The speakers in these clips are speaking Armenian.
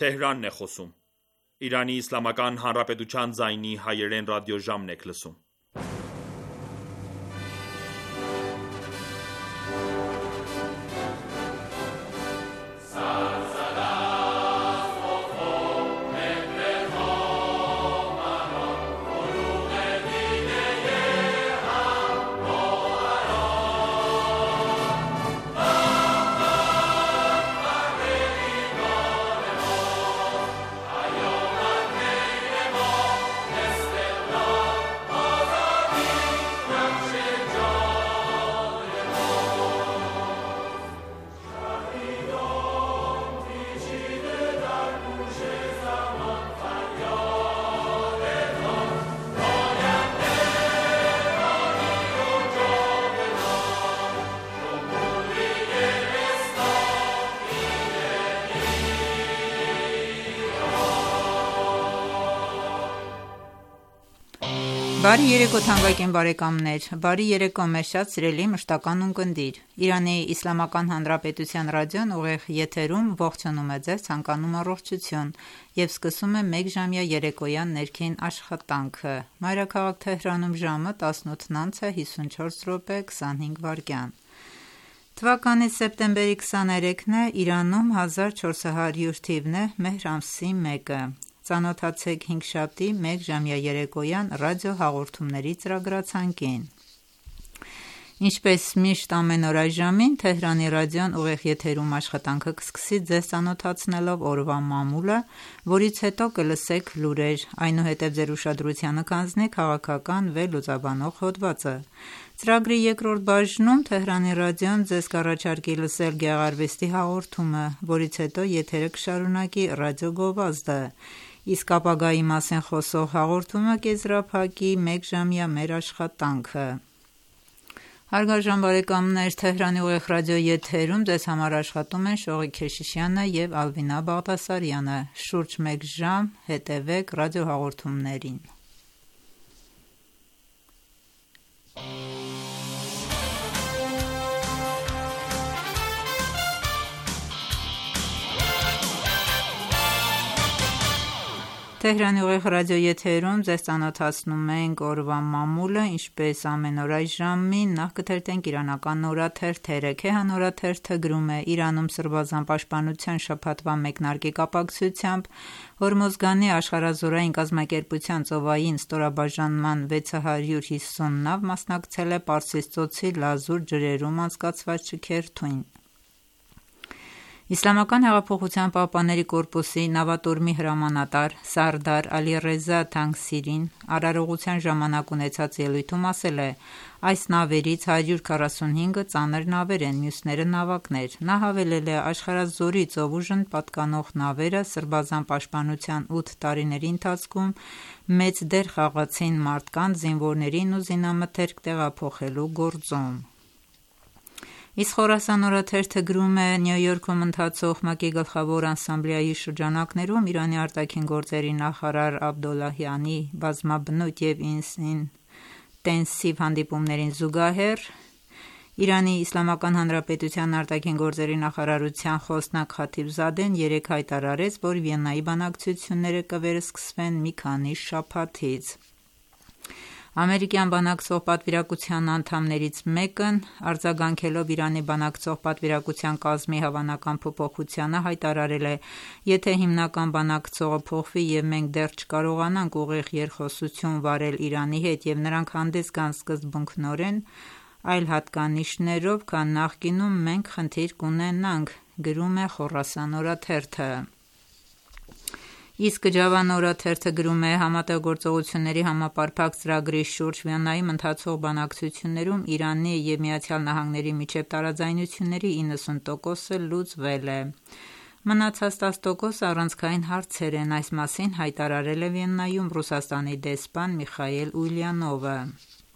Թեհրանն է խոսում։ Իրանի Իսլամական Հանրապետության ձայնի հայերեն ռադիոժամն եք լսում։ Բարի երեկո թանկագին բարեկամներ, բարի երեկո մեզ շատ սիրելի մշտական ունկնդիր, Իրանի Իսլամական Հանրապետության ռադիոն ուղիղ եթերում ողջունում է ձեզ, ցանկանում առողջություն և սկսում է մեկ ժամյա երեկոյան ներքին աշխատանքը, մայրաքաղաք Թեհրանում ժամը 18:54:25 Թվականի սեպտեմբերի 23-ն է, Իրանում 1400 թիվն է, մեհր ամսի 1-ը Ծանոթացեք հինգշաբթի մեկ ժամյա երեկոյան ռադիո հաղորդումների ծրագրացանկին։ Ինչպես միշտ ամեն օր այս ժամին Թեհրանի ռադիոն ուղիղ եթերում աշխատանքը կսկսի ձեզ ծանոթացնելով օրվա մամուլը, որից հետո կլսեք լուրեր, այնուհետև ձեր ուշադրությանը կհանձնի քաղաքական վերլուծաբանող հոդվածը։ Ծրագրի երկրորդ բաժնում Թեհրանի ռադիոն ձեզ կառաջարկի լսել գեղարվեստի հաղորդումը, որից հետո եթերը կշարունակի ռադիո գովազդը, իսկ ապագայի մասին խոսող հաղորդումը կեզրափակի մեկ ժամյա մեր աշխատանքը։ Հարգարժան բարեկամներ, Թեհրանի ուղիղ ռադիոյի եթերում ձեզ համար աշխատում են Շողիկ Քեշիշյանը և Ալվինա Բաղդասարյանը։ Շուրջ մեկ ժամ հետևեք ռադիո հաղորդումներին։ Թեհրանի ուղիղ ռադիոյի եթերում ձեզ ծանոթացնում ենք օրվա մամուլը, ինչպես ամեն օր այս ժամին, նախ կթերթենք իրանական նորաթերթերը։ Քեհան նորաթերթը գրում է. Իրանում սրբազան պաշտպանության շաբաթվա մեկնարկի կապակցությամբ Հորմոզգանի աշխարհազորային կազմակերպության ծովային ստորաբաժանման 650 նավ մասնակցել է Պարսից ծոցի լազուր ջրերում անցկացված շքերթին։ Իսլամական հեղափոխության պահապանների կորպուսի նավատորմի հրամանատար Սարդար Ալիռեզա Թանգսիրին արարողության ժամանակ ունեցած ելույթում ասել է. այս նավերից 145-ը ծանր նավեր են, մյուսները նավակներ։ Նա հավելել է. աշխարհազորի ծովուժն պատկանող նավերը սրբազան պաշտպանության 8 տարիների ընթացքում մեծ դեր խաղացին մարդկանց, զինվորներին ու զինամթերք տեղափոխելու գործում։ Իսկ Խորասան նորաթերթը գրում է. Նյու Յորքում ընթացող ՄԱԿ-ի գլխավոր ասամբլեայի շրջանակներում Իրանի արտաքին գործերի նախարար Աբդոլլահյանի բազմաբնույթ և ինտենսիվ հանդիպումներին զուգահեռ Իրանի Իսլամական Հանրապետության արտաքին գործերի նախարարության խոսնակ Խաթիբզադեն երեկ հայտարարեց, որ Վիեննայի բանակցությունները կվերսկսվեն մի քանի շաբաթից։ Ամերիկյան բանակցող պատվիրակության անդամներից մեկն արձագանքելով Իրանի բանակցող պատվիրակության կազմի հավանական փոփոխությանը հայտարարել է. եթե հիմնական բանակցողը փոխվի և մենք դեռ չկարողանանք ուղիղ երկխոսություն վարել Իրանի հետ և նրանք հանդես գան սկզբունքորեն այլ հատկանիշներով, քան նախկինում, մենք խնդիր կունենանք, գրում է Խորասան նորաթերթը։ Իսկ Ջավան նորաթերթը գրում է. Համատեղգործողությունների համապարփակ ծրագրի շուրջ Վիեննայում ընթացող բանակցություններում Իրանի և ԱՄՆ-ի միջև տարաձայնությունների 90%-ը լուծվել է։ Մնացած 10%-ը առանցքային հարցեր են, այս մասին հայտարարել է Վիեննայում Ռուսաստանի դեսպան Միխայիլ Ուլյանովը։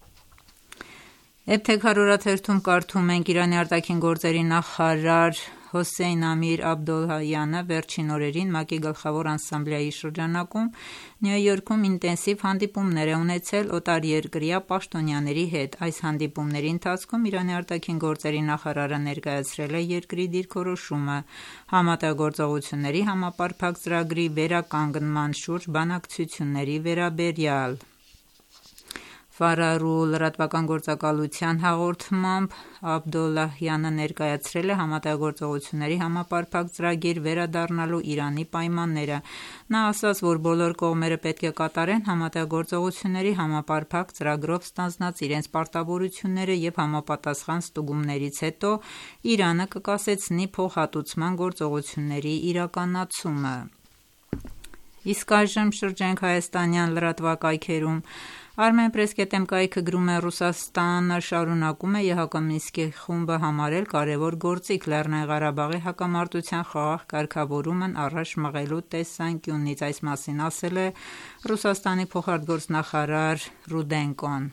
Էբթեքար օրաթերթում կարդում ենք. Իրանի արտաքին գործերի նախարար Հոսեյն Ամիր Աբդոլլահյանը վերջին օրերին ՄԱԿ-ի գլխավոր ասամբլեայի շրջանակում Նյու Յորքում ինտենսիվ հանդիպումներ է ունեցել օտարերկրյա պաշտոնյաների հետ։ Այս հանդիպումների ընթացքում Իրանի արտաքին գործերի նախարարը ներկայացրել է երկրի դիրքորոշումը համատեղագործողությունների համապարփակ ծրագրի վերականգնման շուրջ բանակցությունների վերաբերյալ։ Ֆարարու լրատվական գործակալության հաղորդմամբ Աբդոլլահյանը ներկայացրել է համատեղագործողությունների համապարփակ ծրագիր վերադառնալու Իրանի պայմանները։ Նա ասաց, որ բոլոր կողմերը պետք է կատարեն համատեղագործողությունների համապարփակ ծրագրով ստանձնած իրենց պարտավորությունները և համապատասխան ստուգումներից հետո Իրանը կկասեցնի փոխհատուցման գործողությունների իրականացումը։ Իսկ այժմ շրջենք հայաստանյան լրատվակայքերում։ Armen.press.am կայքը գրում է. Ռուսաստանը շարունակում է ԵՀԿ Մինսկի խումբը համարել կարևոր գործիք Լեռնային Ղարաբաղի հակամարտության խաղաղ կարգավորումն առաջ մղելու տեսանկյունից։ Այս մասին ասել է Ռուսաստանի փոխարտգործնախարար Ռուդենկոն։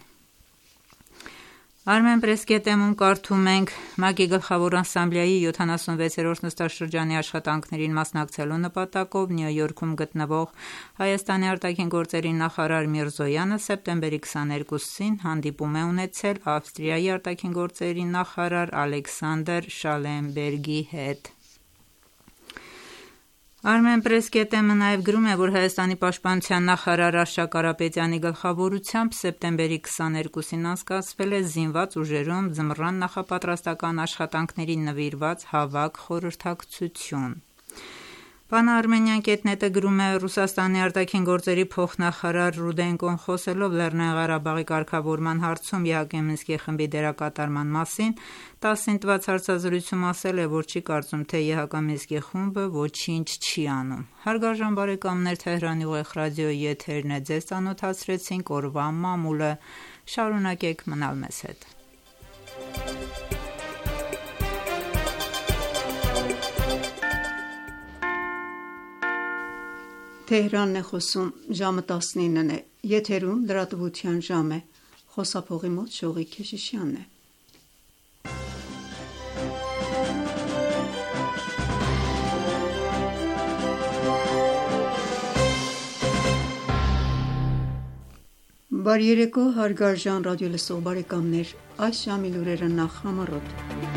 Armen.press.am-ում կարդում ենք. ՄԱԿ-ի գլխավոր ասամբլեայի 76-րդ նստաշրջանի աշխատանքներին մասնակցելու նպատակով Նյու Յորքում գտնվող Հայաստանի արտաքին գործերի նախարար Միրզոյանը սեպտեմբերի 22-ին հանդիպում է ունեցել Ավստրիայի արտաքին գործերի նախարար Ալեքսանդր Շալենբերգի հետ։ Armen.press.am-ը նաև գրում է, որ Հայաստանի պաշտպանության նախարար Արշակ Կարապետյանի գլխավորությամբ սեպտեմբերի 22-ին անցկացվել է զինված ուժերում ձմռան նախապատրաստական աշխատանքներին նվիրված հավաք խորհրդակցություն։ Pan-Armenian.net-ը գրում է. Ռուսաստանի արտաքին գործերի փոխնախարար Ռուդենկոն խոսելով Լեռնային Ղարաբաղի կարգավորման հարցում ԵՀԿ Մինսկի խմբի դերակատարման մասին 10-ին տված հարցազրույցում ասել է, որ չի կարծում, թե ԵՀԿ Մինսկի խումբը ոչինչ չի անում։ Հարգարժան բարեկամներ, Թեհրանի ուղիղ ռադիոյի եթերն է, ձեզ ծանոթացրեցինք օրվա մամուլը, շարունակեք մնալ մեզ հետ։ Թեհրանն է խոսում, ժամը 19-ն է, եթերում լրատվության ժամ է, խոսափողի մոտ Շողիկ Քեշիշյանն է։ Բարի երեկո, հարգարժան ռադիոլսող բարեկամներ, այս ժամի լուրերը նախ համառոտ։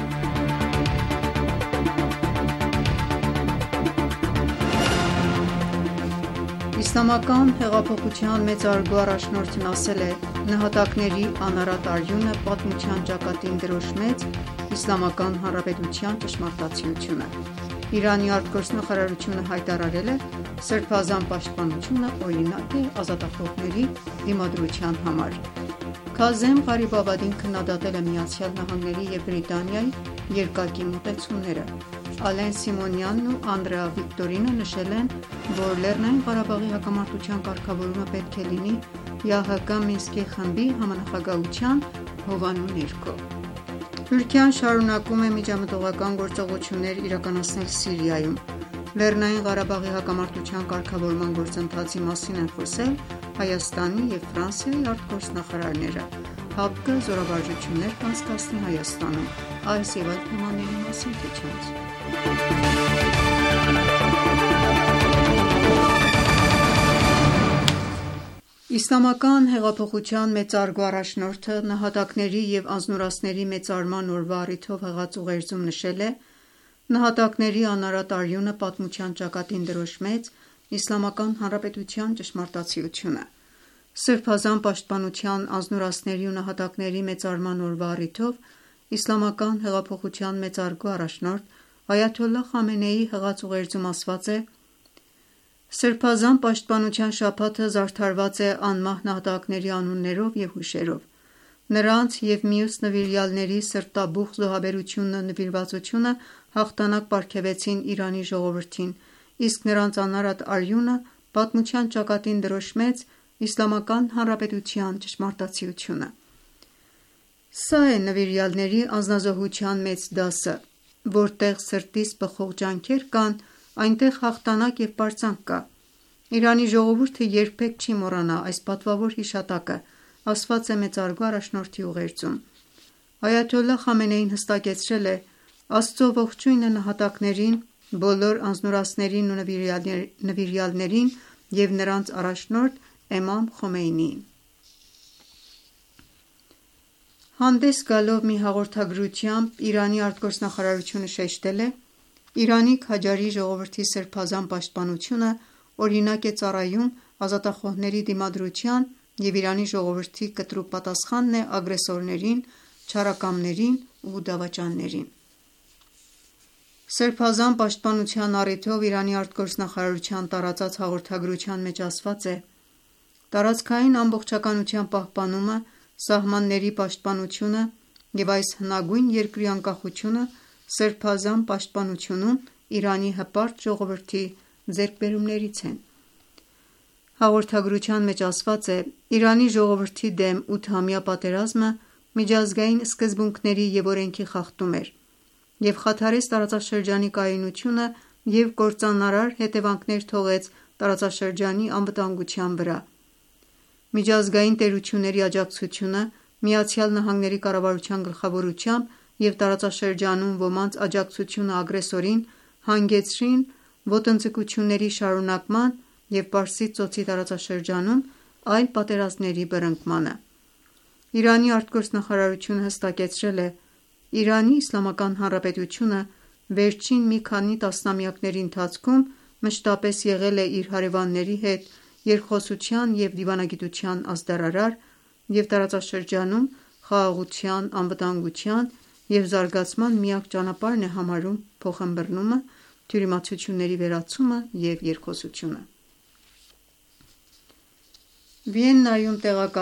Իսլամական հեղափոխության մեծարգո առաջնորդն ասել է. նահատակների անարատ արյունը պատմության ճակատին դրոշմեց Իսլամական Հանրապետության ճշմարտացիությունը։ Իրանի արտգործնախարարությունը հայտարարել է սրբազան պաշտպանությունը օրինակ է ազատախոհների դիմադրության համար։ Քազեմ Ղարիբաբադին քննադատել է ԱՄՆ-ի և Բրիտանիայի երկակի մոտեցումները։ Ալեն Սիմոնյանն ու Անդրեա Վիկտորինը նշել են, որ Լեռնային Ղարաբաղի հակամարտության կարգավորումը պետք է լինի ԵԱՀԿ Մինսկի խմբի համանախագահության հովանու ներքո։ Թուրքիան շարունակում է միջամտողական գործողություններ իրականացնել Սիրիայում։ Լեռնային Ղարաբաղի հակամարտության կարգավորման գործընթացի մասին են խոսել Հայաստանի և Ֆրանսիայի արտգործնախարարները։ ՀԱՊԿ-ը զորավարժություններ կանցկացնի Հայաստանում։ Այս և այլ թեմաների մասին քիչ անց։ Իսլամական հեղափոխության մեծարգո առաջնորդը նահատակների և անձնուրացների մեծարման օրվա առիթով հղած ուղերձում նշել է. նահատակների անարատ արյունը պատմության ճակատին դրոշմեց Իսլամական Հանրապետության ճշմարտացիությունը։ Սրբազան պաշտպանության, անձնուրացների ու նահատակների մեծարման օրվա առիթով Իսլամական հեղափոխության մեծարգո առաջնորդ Այաթոլլահ Խամենեիի հղած ուղերձում ասված է. Սրբազան պաշտպանության շաբաթը զարդարված է անմահ նահատակների անուններով և հուշերով։ Նրանց և մյուս նվիրյալների սրտաբուխ զոհաբերությունն ու նվիրվածությունը հաղթանակ պարգևեցին Իրանի ժողովրդին, իսկ նրանց անարատ արյունը պատմության ճակատին դրոշմեց Իսլամական Հանրապետության ճշմարտացիությունը։ Սա է նվիրյալների անձնազոհության մեծ դասը։ Որտեղ սրտից բխող ջանքեր կան, այնտեղ հաղթանակ և պարծանք կա։ Իրանի ժողովուրդը երբեք չի մոռանա այս պատվավոր հիշատակը, ասված է մեծարգո առաջնորդի ուղերձում։ Այաթոլլահ Խամենեին հստակեցրել է, Աստծո ողջույնը նահատակներին, բոլոր անձնուրացներին ու նվիրյալներին և նրանց առաջնորդ Էմամ Խոմեյնիին։ Հանդես գալով մի հաղորդագրությամբ Իրանի արտգործնախարարությունը շեշտել է. «Իրանի Քաջարի ժողովրդի սրբազան պաշտպանությունը օրինակ է ծառայում ազատախոհների դիմադրության և Իրանի ժողովրդի կտրուկ պատասխանն է ագրեսորներին, չարակամներին ու դավաճաններին»։ Սրբազան պաշտպանության առիթով Իրանի արտգործնախարարության տարածած հաղորդագրության մեջ ասված է. «Տարածքային ամբողջականության պահպանումը, սահմանների պաշտպանությունը և այս հնագույն երկրի անկախությունը սրբազան պաշտպանությունում Իրանի հպարտ ժողովրդի ձեռքբերումներից են»։ Հաղորդագրության մեջ ասված է. «Իրանի ժողովրդի դեմ 8-ամյա պատերազմը միջազգային սկզբունքների և օրենքի խախտում էր և խաթարեց տարածաշրջանի կայունությունը և կործանարար հետևանքներ թողեց տարածաշրջանի անվտանգության վրա։ Միջազգային տերությունների աջակցությունը, ԱՄՆ-ի կառավարության գլխավորությամբ և տարածաշրջանում ոմանց աջակցությունը ագրեսորին հանգեցրին ոտնձգությունների շարունակման և Պարսից ծոցի տարածաշրջանում այլ պատերազմների բռնկմանը»։ Իրանի արտգործնախարարությունը հստակեցրել է. «Իրանի Իսլամական Հանրապետությունը վերջին մի քանի տասնամյակների ընթացքում մշտապես եղել է իր հարևանների հետ երկխոսության և դիվանագիտության ազդարարար և տարածաշրջանում խաղաղության, անվտանգության և զարգացման միակ ճանապարհն է համարում փոխըմբռնումը, թյուրիմացությունների վերացումը և երկխոսությունը»։ Վիեննայում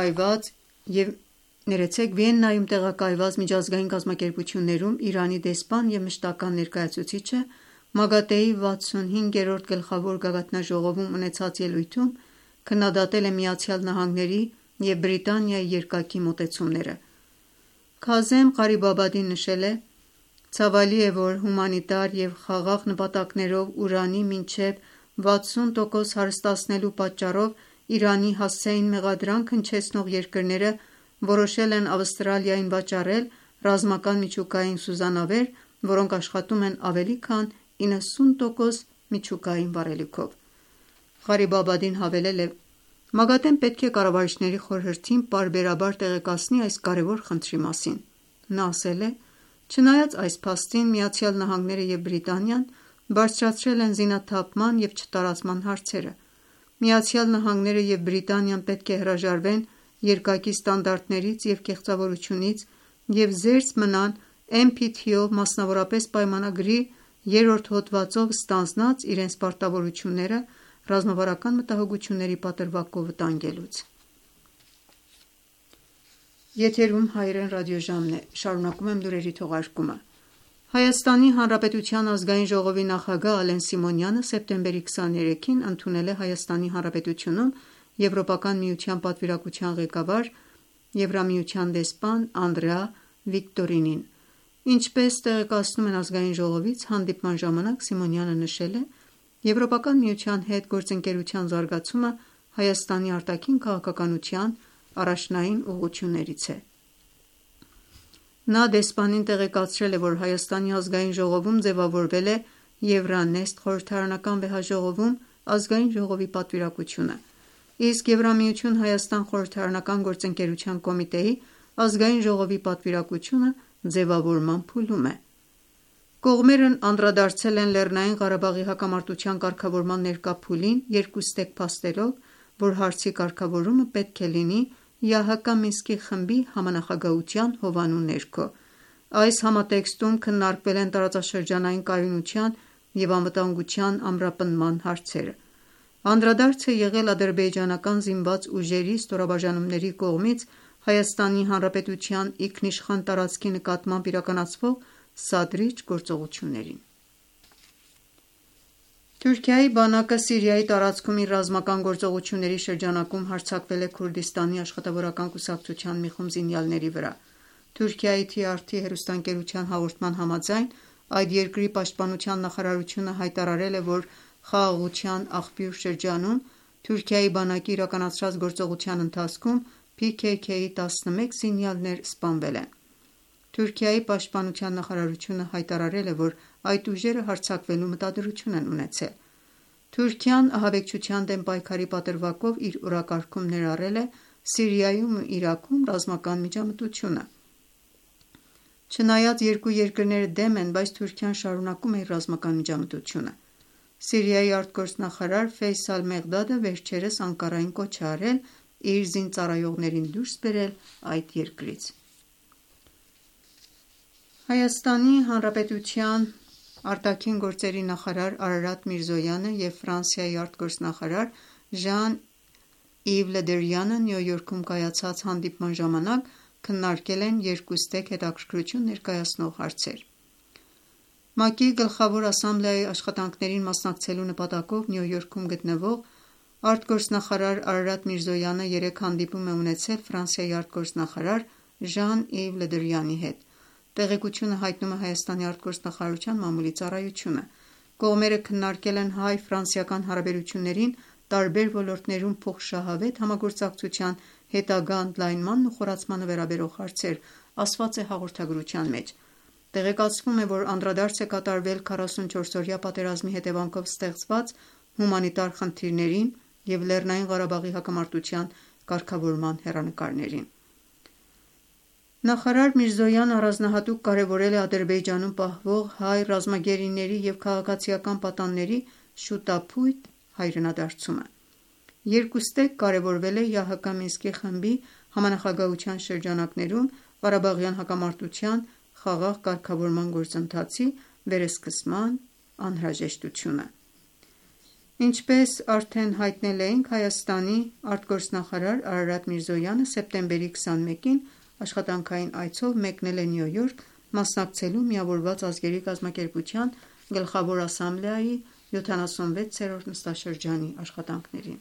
տեղակայված միջազգային կազմակերպություններում Իրանի դեսպան և մշտական ներկայացուցիչը ՄԱԳԱՏԷ-ի 65-րդ Գլխավոր գագաթնաժողովում ունեցած ելույթում քննադատել է ԱՄՆ-ի և Բրիտանիայի երկակի մոտեցումները։ Քազեմ Ղարիբաբադին նշել է. «Ցավալի է, որ հումանիտար և խաղաղ նպատակներով ուրանի մինչև 60% հարստացնելու պատճառով Իրանի հասցեին մեղադրանք հնչեցնող երկրները որոշել են Ավստրալիային վաճառել ռազմական միջուկային սուզանավեր, որոնք աշխատում են ավելի քան 90% միջուկային վառելիքով»։ Ղարիբաբադին հավելել է. «ՄԱԳԱՏԷ-ն պետք է կառավարիչների խորհրդին պարբերաբար տեղեկացնի այս կարևոր խնդրի մասին»։ Նա ասել է. «Չնայած այս փաստին, ԱՄՆ-ն և Բրիտանիան բարձրացրել են զինաթափման և չտարածման հարցերը։ ԱՄՆ-ն և Բրիտանիան պետք է հրաժարվեն երկակի ստանդարտներից և կեղծավորությունից և զերծ մնան NPT-ով, մասնավորապես պայմանագրի 3-րդ հոդվածով ստանձնած իրենց պարտավորությունները ռազմավարական մտահոգությունների պատրվակով վտանգելուց»։ Հայաստանի Հանրապետության Ազգային ժողովի նախագահ Ալեն Սիմոնյանը սեպտեմբերի 23-ին ընդունել է Հայաստանի Հանրապետությունում Եվրոպական միության պատվիրակության ղեկավար, Եվրամիության դեսպան Անդրեա Վիկտորինին։ Ինչպես տեղեկացնում են Ազգային ժողովից, հանդիպման ժամանակ Սիմոնյանը նշել է. «Եվրոպական միության հետ գործընկերության զարգացումը Հայաստանի արտաքին քաղաքականության առաջնային ուղղություններից է»։ Նա դեսպանին տեղեկացրել է, որ Հայաստանի Ազգային ժողովում ձևավորվել է Euronest խորհրդարանական վեհաժողովում Ազգային ժողովի պատվիրակությունը, իսկ Եվրամիություն-Հայաստան խորհրդարանական գործընկերության կոմիտեի Ազգային ժողովի պատվիրակությունը ձևավորման փուլում է։ Կողմերն անդրադարձել են Լեռնային Ղարաբաղի հակամարտության կարգավորման ներկա փուլին, երկուստեք փաստելով, որ հարցի կարգավորումը պետք է լինի ԵԱՀԿ Մինսկի խմբի համանախագահության հովանու ներքո։ Այս համատեքստում քննարկվել են տարածաշրջանային կայունության և անվտանգության ամրապնդման հարցերը։ Անդրադարձ է եղել ադրբեջանական զինված ուժերի ստորաբաժանումների կողմից Հայաստանի Հանրապետության ինքնիշխան տարածքի նկատմամբ իրականացվող սադրիչ գործողություններին։ Թուրքիայի բանակը Սիրիայի տարածքում իր ռազմական գործողությունների շրջանակում հարձակվել է Քուրդիստանի աշխատավորական կուսակցության մի խումբ զինյալների վրա։ Թուրքիայի TRT հեռուստաընկերության հաղորդման համաձայն, այդ երկրի պաշտպանության նախարարությունը հայտարարել է, որ Խաղաղության աղբյուր շրջանում Թուրքիայի բանակի իրականացրած գործողության ընթացքում PKK-ի 11 զինյալներ սպանվել են։ Թուրքիայի պաշտպանության նախարարությունը հայտարարել է, որ այդ ուժերը հարձակվելու մտադրություն են ունեցել։ Թուրքիան ահաբեկչության դեմ պայքարի պատրվակով իր օրակարգում ներառել է Սիրիայում ու Իրաքում ռազմական միջամտությունը։ Չնայած երկու երկրները դեմ են, բայց Թուրքիան շարունակում է իր ռազմական միջամտությունը։ Սիրիայի արտգործնախարար Ֆեյսալ Մեղդադը վերջերս Անկարային կոչ է արել իր զինծառայողներին դուրս բերել այդ երկրից։ Հայաստանի Հանրապետության արտաքին գործերի նախարար Արարատ Միրզոյանը և Ֆրանսիայի արտգործնախարար Ժան-Իվ Լը Դրյանը Նյու Յորքում կայացած հանդիպման ժամանակ քննարկել են երկուստեք հետաքրքրություն ներկայացնող հարցեր։ ՄԱԿ-ի Գլխավոր ասամբլեայի աշխատանքներին մասնակցելու նպատակով Նյու Յորքում գտնվող արտգործնախարար Արարատ Միրզոյանը երեկ հանդիպում է ունեցել Ֆրանսիայի արտգործնախարար Ժան-Իվ Լը Դրյանի հետ։ Տեղեկությունը հայտնում է Հայաստանի արտգործնախարարության մամուլի ծառայությունը։ Կողմերը քննարկել են հայ-ֆրանսիական հարաբերություններին տարբեր ոլորտներում փոխշահավետ համագործակցության հետագա ընդլայնմանն ու խորացմանը վերաբերող հարցեր, ասված է հաղորդագրության մեջ։ Տեղեկացվում է, որ անդրադարձ է կատարվել 44-օրյա պատերազմի հետևանքով ստեղծված հումանիտար խնդիրներին և Լեռնային Ղարաբաղի հակամարտության կարգավորման հեռանկարներին։ Նախարար Միրզոյանը առանձնահատուկ կարևորել է Ադրբեջանում պահվող հայ ռազմագերիների և քաղաքացիական պատանների շուտափույթ հայրենադարձումը։ Երկուստեք կարևորվել է ՀՀԿ Մինսկի խմբի համանախագահության շրջանակներում Ղարաբաղյան հակամարտության խաղաղ կարգավորման գործընթացի վերսկսման անհրաժեշտությունը։ Ինչպես արդեն հայտնել էինք, Հայաստանի արտգործնախարար Արարատ Միրզոյանը սեպտեմբերի 21-ին աշխատանքային այցով մեկնել է Նյու Յորք մասնակցելու Միավորված ազգերի կազմակերպության Գլխավոր ասամբլեայի 76-րդ նստաշրջանի աշխատանքներին։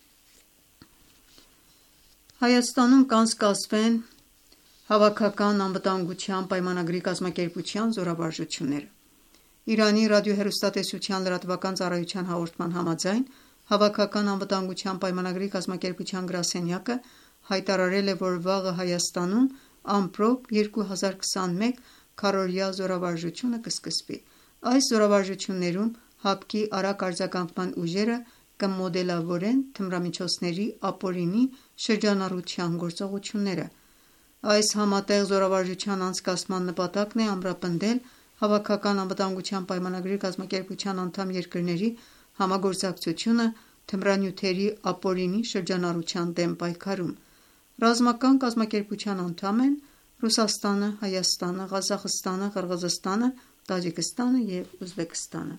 Հայաստանում կանցկացվեն Հավաքական անվտանգության պայմանագրի կազմակերպության զորավարժությունները։ Իրանի ռադիոհեռուստատեսության լրատվական ծառայության հաղորդման համաձայն Հավաքական անվտանգության պայմանագրի կազմակերպության գրասենյակը հայտարարել է, որ վաղը Հայաստանում ամպրոպ 2021 քառօրյա զորավարժությունը կսկսվի։ Այս զորավարժություններում ՀԱՊԿ-ի արագ արձագանքման ուժերը կմոդելավորեն թմրամիջոցների ապօրինի շրջանառության գործողությունները։ Այս համատեղ զորավարժության անցկացման նպատակն է ամրապնդել Հավաքական անվտանգության պայմանագրի կազմակերպության անդամ երկրների համագործակցությունը թմրանյութերի ապօրինի շրջանառության դեմ պայքարում։ Ռազմական կազմակերպության անդամ են Ռուսաստանը, Հայաստանը, Ղազախստանը, Қырғызստանը, Տաջիկստանը և Ուզբեկստանը։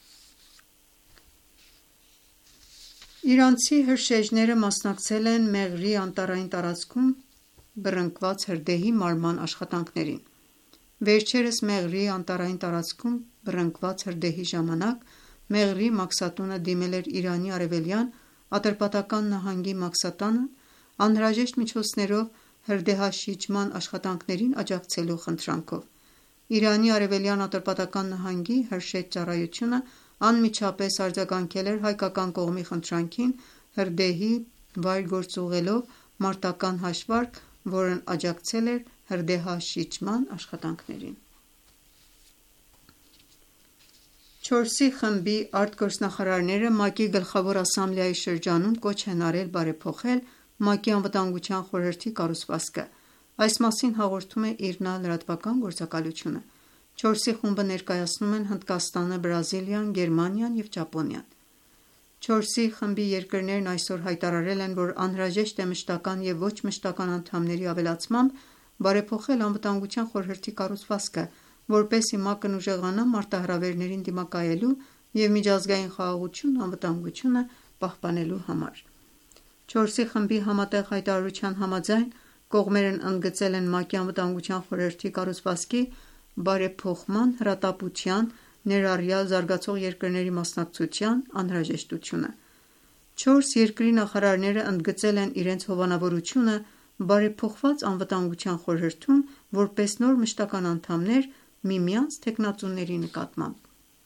Իրանցի հրշեջները մասնակցել են Մեղրի անտառային տարածքում բռնկված հրդեհի մարման աշխատանքներին։ Վերջերս Մեղրի անտառային տարածքում բռնկված հրդեհի ժամանակ Մեղրի մաքսատունը դիմել էր Իրանի արևելյան Ատրպատական նահանգի մաքսատանը անհրաժեշտ միջոցներով հրդեհաշիջման աշխատանքներին աջակցելու խնդրանքով։ Իրանի արևելյան Ատրպատական նահանգի հրշեջ ծառայությունը անմիջապես արձագանքել էր հայկական կողմի խնդրանքին հրդեհի վայր գործուղելով մարտական հաշվարկ, որն աջակցել էր հրդեհաշիջման աշխատանքներին։ 4-ի խմբի արտգործնախարարները ՄԱԿ-ի Գլխավոր ասամբլեայի շրջանում կոչ են արել բարեփոխել ՄԱԿ-ի Անվտանգության խորհրդի կառուցվածքը։ Այս մասին հաղորդում է IRNA լրատվական գործակալությունը։ 4-ի խումբը ներկայացնում են Հնդկաստանը, Բրազիլիան, Գերմանիան և Ճապոնիան։ 4-ի խմբի երկրներն այսօր հայտարարել են, որ անհրաժեշտ է մշտական և ոչ մշտական անդամների ավելացմամբ բարեփոխել Անվտանգության խորհրդի կառուցվածքը, որպեսզի ՄԱԿ-ն ուժեղանա մարտահրավերներին դիմակայելու և միջազգային խաղաղությունն ու անվտանգությունը պահպանելու համար։ 4-ի խմբի համատեղ հայտարարության համաձայն կողմերն ընդգծել են ՄԱԿ-ի Անվտանգության խորհրդի կառուցվածքի բարեփոխման հրատապության, ներառյալ զարգացող երկրների մասնակցության անհրաժեշտությունը։ 4 երկրի նախարարները ընդգծել են իրենց հովանավորությունը բարեփոխված Անվտանգության խորհրդում որպես նոր մշտական անդամներ միմյանց թեկնածուների նկատմամբ։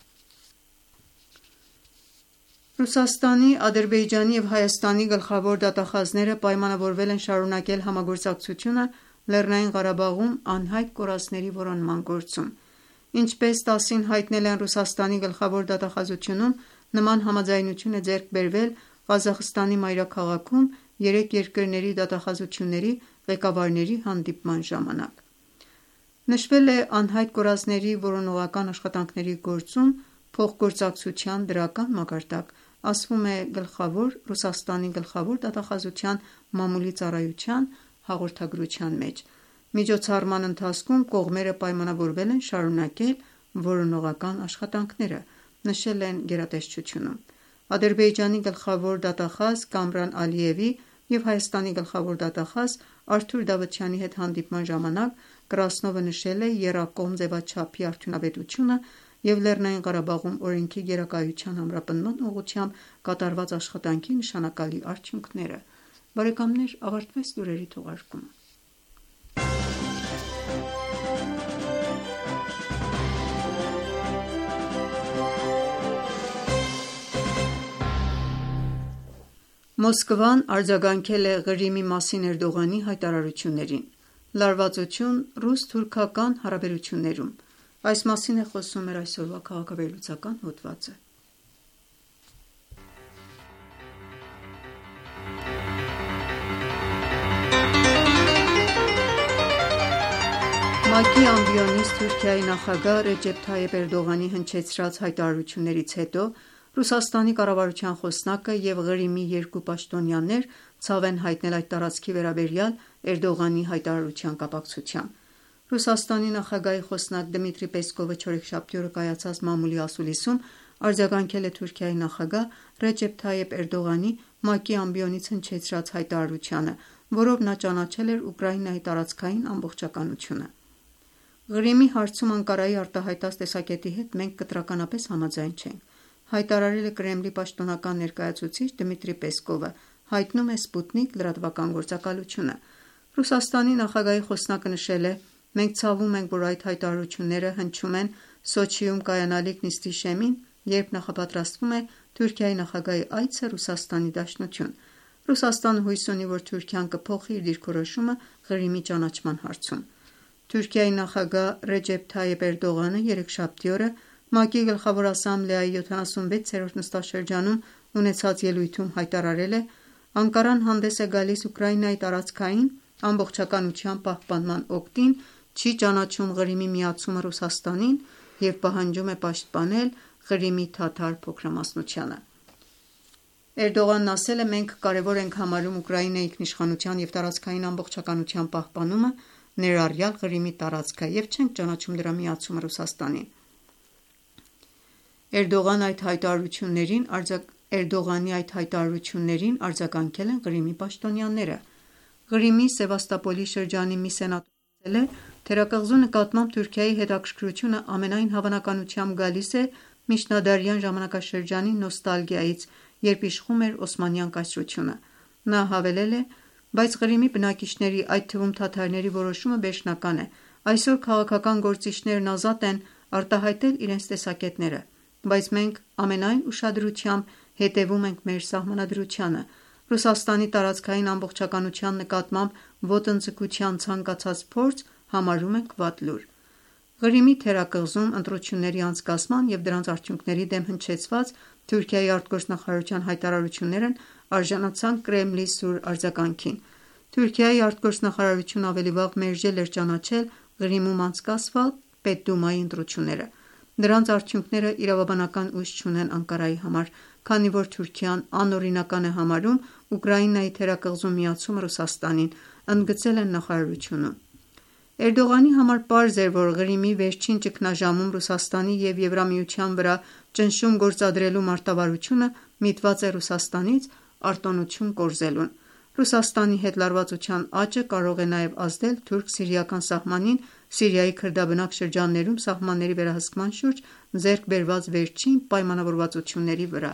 Ռուսաստանի, Ադրբեջանի և Հայաստանի գլխավոր դատախազները պայմանավորվել են շարունակել համագործակցությունը Լեռնային Ղարաբաղում անհայտ կորածների որոնման գործում։ Ինչպես 10-ին հայտնել են Ռուսաստանի գլխավոր դատախազությունում, նման համաձայնություն է ձեռք բերվել Ղազախստանի մայրաքաղաքում 3 երկրների դատախազությունների ղեկավարների հանդիպման ժամանակ։ Նշվել է անհայտ կորածների որոնողական աշխատանքների գործում փոխգործակցության դրական մակարդակ, ասվում է Ռուսաստանի գլխավոր դատախազության մամուլի ծառայության հաղորդագրության մեջ։ Միջոցառման ընթացքում կողմերը պայմանավորվել են շարունակել որոնողական աշխատանքները, նշել են գերատեսչությունում։ Ադրբեջանի գլխավոր դատախազ Կամրան Ալիևի և Հայաստանի գլխավոր դատախազ Արթուր Դավթյանի հետ հանդիպման ժամանակ Կրասնովը նշել է եռակողմ ձևաչափի արդյունավետությունը և Լեռնային Ղարաբաղում օրենքի գերակայության ամրապնդման ուղղությամբ կատարված աշխատանքի նշանակալի արդյունքները։ Ավարտվեց լուրերի թողարկումը։ Մոսկվան արձագանքել է Ղրիմի մասին Էրդողանի հայտարարություններին։ Լարվածություն ռուս-թուրքական հարաբերություններում։ Այս մասին է խոսում մեր այսօրվա քաղաքավերլուծական հոդվածը։ ՄԱԿ-ի ամբիոնից Թուրքիայի նախագահ Ռեջեփ Թայիփ Էրդողանի հնչեցրած հայտարարություններից հետո Ռուսաստանի կառավարության խոսնակը և Ղրիմի երկու պաշտոնյաներ ցավ են հայտնել այդ տարածքի վերաբերյալ Էրդողանի հայտարարության կապակցությամբ։ Ռուսաստանի նախագահի խոսնակ Դմիտրի Պեսկովը չորեքշաբթի օրը կայացած մամուլի ասուլիսում արձագանքել է Թուրքիայի նախագահ Ռեջեփ Թայիփ Էրդողանի ՄԱԿ-ի ամբիոնից հնչեցրած հայտարարությանը, որով նա ճանաչել էր Ուկրաինայի տարածքային ամբողջականությունը։ Ղրիմի հարցում Անկարայի արտահայտած տեսակետի հետ մենք կտրականապես համաձայն չենք, հայտարարել է Կրեմլի պաշտոնական ներկայացուցիչ Դմիտրի Պեսկովը, հայտնում է Սպուտնիկ լրատվական գործակալությունը։ Ռուսաստանի նախագահի խոսնակը նշել է. «Մենք ցավում ենք, որ այդ հայտարարությունները հնչում են Սոչիում կայանալիք նիստի շեմին, երբ նախապատրաստվում է Թուրքիայի նախագահի այցը Ռուսաստանի Դաշնություն։ Ռուսաստանը հույս ունի, որ Թուրքիան կփոխի իր դիրքորոշումը Ղրիմի ճանաչման հարցում»։ Թուրքիայի նախագահ Ռեջեփ Թայիփ Էրդողանը երեքշաբթի օրը ՄԱԿ-ի Գլխավոր ասամբլեայի 76-րդ նստաշրջանում ունեցած ելույթում հայտարարել է. «Անկարան հանդես է գալիս Ուկրաինայի տարածքային ամբողջականության պահպանման օգտին, չի ճանաչում Ղրիմի միացումը Ռուսաստանին և պահանջում է պաշտպանել Ղրիմի թաթար փոքրամասնությանը»։ Էրդողանն ասել է. «Մենք կարևոր ենք համարում Ուկրաինայի ինքնիշխանության և տարածքային ամբողջականության պահպանումը, ներառյալ Ղրիմի տարածքը, և չենք ճանաչում դրա միացումը Ռուսաստանին»։ Էրդողանի այդ հայտարարություններին արձագանքել են Ղրիմի պաշտոնյաները։ Ղրիմի Սևաստապոլի շրջանի մի սենատոր ասել է. «Թերակղզու նկատմամբ Թուրքիայի հետաքրքրությունը ամենայն հավանականությամբ գալիս է միջնադարյան ժամանակաշրջանի նոստալգիայից, երբ իշխում էր Օսմանյան կայսրությունը»։ Նա հավելել է. «Բայց Ղրիմի բնակիչների, այդ թվում թաթարների որոշումը վերջնական է։ Այսօր քաղաքական գործիչներն ազատ են արտահայտել իրենց տեսակետները, բայց մենք ամենայն ուշադրությամբ հետևում ենք մեր սահմանադրությանը։ Ռուսաստանի տարածքային ամբողջականության նկատմամբ ոտնձգության ցանկացած փորձ համարում ենք վատ լուր»։ Ղրիմի թերակղզում ընտրությունների անցկացման և դրանց արդյունքների դեմ հնչեցված Թուրքիայի արտգործնախարարության հայտարարություններն արժանացան Կրեմլի սուր արձագանքին։ Թուրքիայի արտգործնախարարությունը ավելի վաղ մերժել էր ճանաչել Ղրիմում անցկացված Պետդումայի ընտրությունները։ Դրանց արդյունքները իրավաբանական ուժ չունեն Անկարայի համար, քանի որ Թուրքիան անօրինական է համարում Ուկրաինայի թերակղզու միացումը Ռուսաստանին, ընդգծել են նախարարությունում։ Էրդողանի համար պարզ էր, որ Ղրիմի վերջին ճգնաժամում Ռուսաստանի և Եվրամիության վրա ճնշում գործադրելու մարտավարությունը միտված է Ռուսաստանից արտոնություն կորզելուն։ Ռուսաստանի հետ լարվածության աճը կարող է նաև ազդել թուրք-սիրիական սահմանին Սիրիայի քրդաբնակ շրջաններում սահմանների վերահսկման շուրջ ձեռք բերված վերջին պայմանավորվածությունների վրա։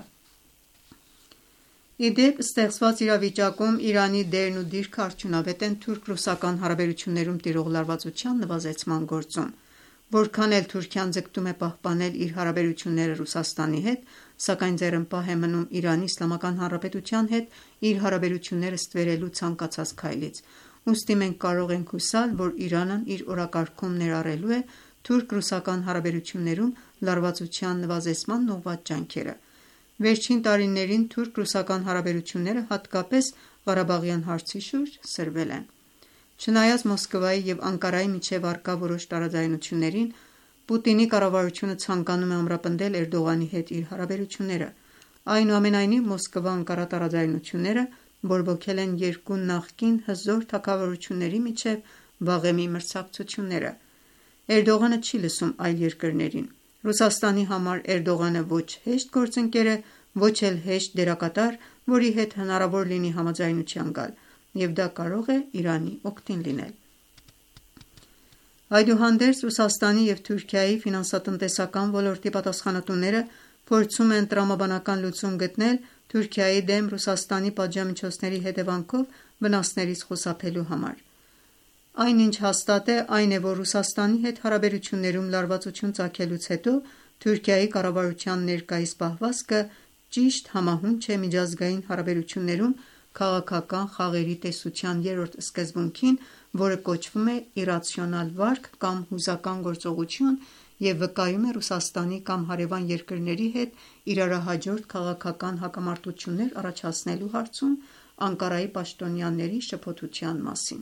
Ի դեպ, ստեղծված իրավիճակում Իրանի դերն ու դիրքը արդյունավետ են թուրք-ռուսական հարաբերություններում տիրող լարվածության նվազեցման գործում։ Որքան էլ Թուրքիան ձգտում է պահպանել իր հարաբերությունները Ռուսաստանի հետ, սակայն ձեռնպահ է մնում Իրանի Իսլամական Հանրապետության հետ իր հարաբերությունները ստվերելու ցանկացած քայլից։ ուստի մենք կարող ենք հուսալ, որ Իրանն իր օրակարգում ներառելու է թուրք-ռուսական հարաբերություններում լարվածության նվազեցմանն ուղղված ջանքերը։ Վերջին տարիներին թուրք-ռուսական հարաբերությունները հատկապես Ղարաբաղյան հարցի շուրջ սրվել են։ Չնայած Մոսկվայի և Անկարայի միջև առկա որոշ տարաձայնություններին, Պուտինի կառավարությունը ցանկանում է ամրապնդել Էրդողանի հետ իր հարաբերությունները։ Այնուամենայնիվ, Մոսկվա-Անկարա տարաձայնությունները բորբոքել են երկու նախկին հզոր թագավորությունների միջև վաղեմի մրցակցությունները։ Էրդողանը չի լսում այլ երկրներին։ Ռուսաստանի համար Էրդողանը ոչ հեշտ գործընկեր է, ոչ էլ հեշտ դերակատար, որի հետ հնարավոր լինի համաձայնության գալ, և դա կարող է Իրանի օգտին լինել։ Այդուհանդերձ, Ռուսաստանի և Թուրքիայի ֆինանսատնտեսական ոլորտի պատասխանատուները փորձում են տրամաբանական լուծում գտնել Թուրքիայի դեմ Ռուսաստանի պատժամիջոցների հետևանքով վնասներից խուսափելու համար։ Այն ինչ հաստատ է, այն է, որ Ռուսաստանի հետ հարաբերություններում լարվածություն ծագելուց հետո Թուրքիայի կառավարության ներկայիս պահվածքը ճիշտ համահունչ է միջազգային հարաբերություններում քաղաքական խաղերի տեսության երրորդ սկզբունքին, որը կոչվում է իռացիոնալ վարք կամ հուզական գործողություն և վկայում է Ռուսաստանի կամ հարևան երկրների հետ իրարահաջորդ քաղաքական հակամարտություններ առաջացնելու հարցում Անկարայի պաշտոնյաների շփոթության մասին։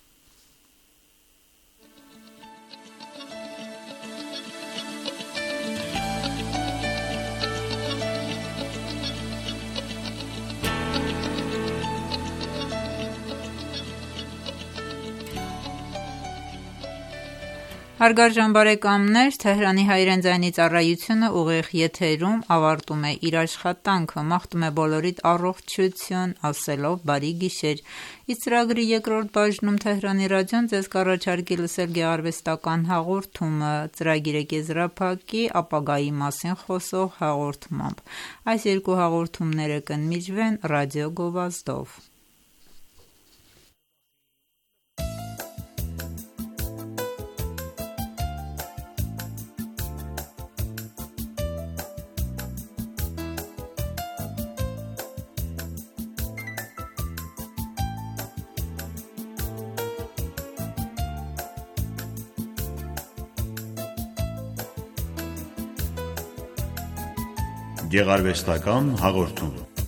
Հարգարժան բարեկամներ, Թեհրանի հայրեն ձայնի ծառայությունը ուղիղ եթերում ավարտում է իր աշխատանքը, մաղթում է բոլորիդ առողջություն ասելով բարի գիշեր։ Իսկ ծրագրի երկրորդ բաժնում Թեհրանի ռադիոն ձեզ կառաջարկի լսել գեղարվեստական հաղորդումը, ծրագիրը կեզրափակի ապագայի մասին խոսող հաղորդմամբ։ Այս երկու հաղորդումները կընդմիջվեն ռադիո գովազդով։ Գեղարվեստական հաղորդում։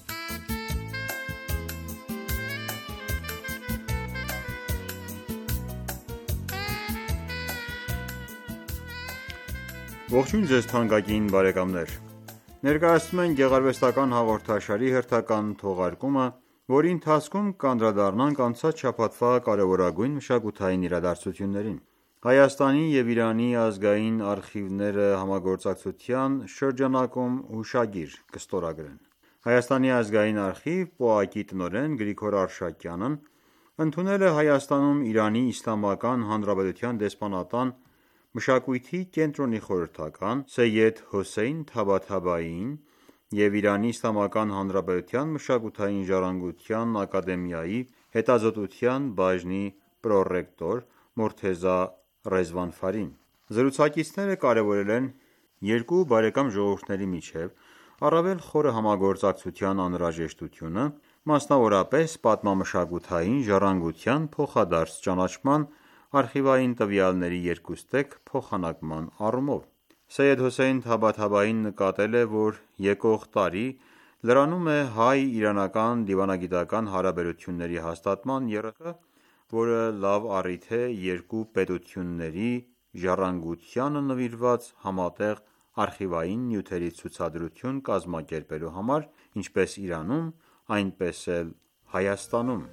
Ողջույն ձեզ թանկագին բարեկամներ։ Ներկայացնում են գեղարվեստական հաղորդաշարի հերթական թողարկումը, որի ընթացքում կանդրադառնանք անցած շաբաթվա կարևորագույն մշակութային իրադարձություններին։ Հայաստանի և Իրանի ազգային արխիվները համագործակցության շրջանակում հուշագիր կստորագրեն։ Հայաստանի ազգային արխիվ ՊՕԱԿ-ի տնօրեն Գրիգոր Արշակյանն ընդունել է Հայաստանում Իրանի Իսլամական Հանրապետության դեսպանատան մշակույթի կենտրոնի խորհրդական Սեյեդ Հոսեյն Թաբաթաբային և Իրանի Իսլամական Հանրապետության մշակութային ժառանգության ակադեմիայի հետազոտության բաժնի պրոռեկտոր Մորթեզա Ռեզվանֆարին։ Զրուցակիցները կարևորել են երկու բարեկամ ժողովուրդների միջև առավել խորը համագործակցության անհրաժեշտությունը, մասնավորապես պատմամշակութային ժառանգության փոխադարձ ճանաչման, արխիվային տվյալների երկուստեք փոխանակման առումով։ Սեյեդ Հոսեյն Թաբաթաբային նկատել է, որ եկող տարի լրանում է հայ-իրանական դիվանագիտական հարաբերությունների հաստատման եռակը, որը լավ առիթ է երկու պետությունների ժառանգությանը նվիրված համատեղ արխիվային նյութերի ցուցադրություն կազմակերպելու համար, ինչպես Իրանում, այնպես էլ Հայաստանում։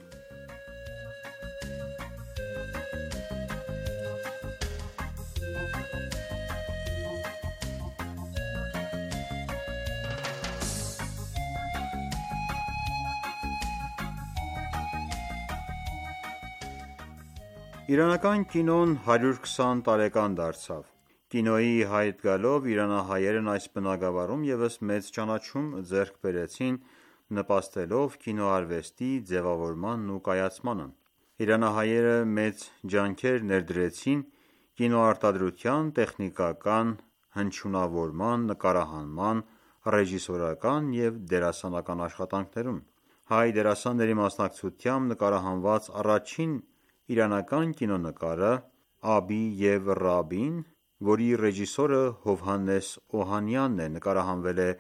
Իրանական կինոն 120 տարեկան դարձավ։ Կինոյի հայտ գալով իրանահայերն այս բնագավառում ևս մեծ ճանաչում ձեռք բերեցին, նպաստելով կինոարվեստի ձևավորմանն ու կայացմանը։ Իրանահայերը մեծ ջանքեր ներդրեցին կինոարտադրության տեխնիկական հնչյունավորման, նկարահանման, ռեժիսորական և դերասանական աշխատանքներում։ Հայ դերասանների մասնակցությամբ նկարահանված առաջին Իրանական կինոնկարը «Աբի և Ռաբին», որի ռեժիսորը Հովհաննես Օհանյանն է, նկարահանվել է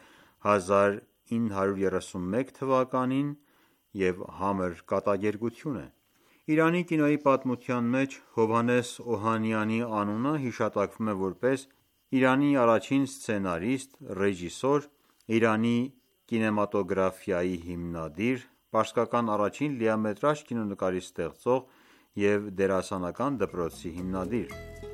1931 թվականին և համր կատակերգություն է։ Իրանի կինոյի պատմության մեջ Հովհաննես Օհանյանի անունը հիշատակվում է որպես Իրանի առաջին սցենարիստ, ռեժիսոր, Իրանի կինեմատոգրաֆիայի հիմնադիր, պարսկական առաջին լիամետրաժ կինոնկարի ստեղծող և դերասանական դպրոցի հիմնադիր։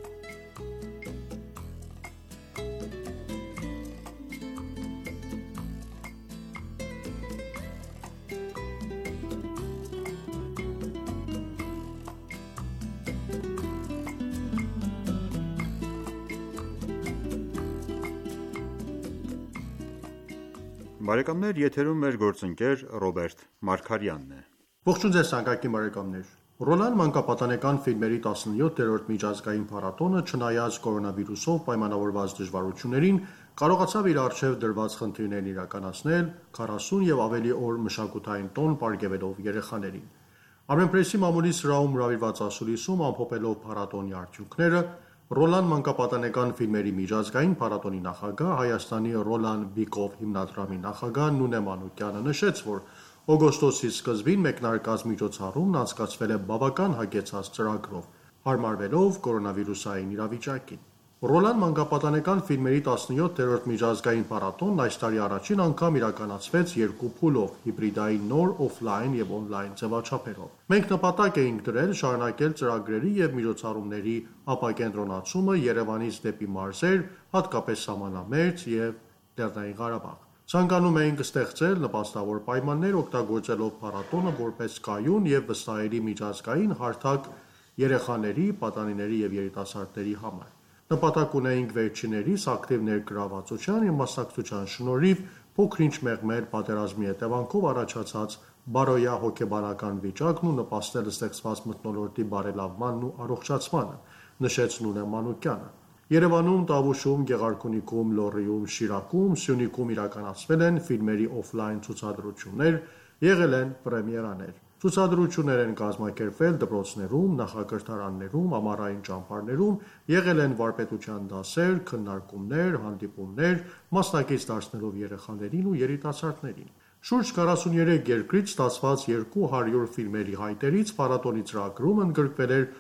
Բարեկամներ, եթերում մեր գործընկեր Ռոբերտ Մարգարյանն է։ Ողջույն ձեզ թանկագին բարեկամներ։ Ռոլան մանկապատանեկան ֆիլմերի 17-րդ միջազգային փառատոնը, չնայած կորոնավիրուսով պայմանավորված դժվարություններին, կարողացավ իր առջև դրված խնդիրներն իրականացնել 40 և ավելի օր մշակութային տոն պարգևելով երեխաներին։ Armenpress-ի մամուլի սրահում հրավիրված ասուլիսում ամփոփելով փառատոնի արդյունքները, Ռոլան մանկապատանեկան ֆիլմերի միջազգային փառատոնի նախագահ, Հայաստանի Ռոլան Բիկով հիմնադրամի նախագահ Նունե Մանուկյանը նշեց, որ օգոստոսի սկզբին մեկնարկած միջոցառումն անցկացվել է բավական հագեցած ծրագրով, հարմարվելով կորոնավիրուսային իրավիճակին։ Ռոլան մանկապատանեկան ֆիլմերի 17-րդ միջազգային փառատոնն այս տարի առաջին անգամ իրականացվեց երկու փուլով՝ հիբրիդային նոր օֆլայն և օնլայն ձևաչափերով։ Մենք նպատակ էինք դրել շարունակել ծրագրերի և միջոցառումների ապակենտրոնացումը Երևանից դեպի մարզեր, հատկապես սահմանամերձ և Լեռնային Ղարաբաղ։ Ցանկանում էինք ստեղծել նպաստավոր պայմաններ՝ օգտագործելով փառատոնը որպես կայուն և վստահելի միջազգային հարթակ երեխաների, պատանիների և երիտասարդների համար։ Նպատակ ունեինք վերջիններիս ակտիվ ներգրավվածության և մասնակցության շնորհիվ փոքր-ինչ մեղմել պատերազմի հետևանքով առաջացած բարոյա հոգեբանական վիճակն ու նպաստել ստեղծված մթնոլորտի բարելավմանն ու առողջացմանը, նշեց Նունե Մանուկյանը։ Երևանում, Տավուշում, Գեղարքունիքում, Լոռիում, Շիրակում, Սյունիքում իրականացվել են ֆիլմերի օֆլայն ցուցադրություններ, եղել են պրեմիերաներ։ Ցուցադրություններ են կազմակերպվել դպրոցներում, նախակրթարաններում, ամառային ճամբարներում, եղել են վարպետության դասեր, քննարկումներ, հանդիպումներ, մասնակից դարձնելով երեխաներին ու երիտասարդներին։ Շուրջ 43 երկրից ստացված 200 ֆիլմերի հայտերից փառատոնի ծրագրում ընդգրկվել էր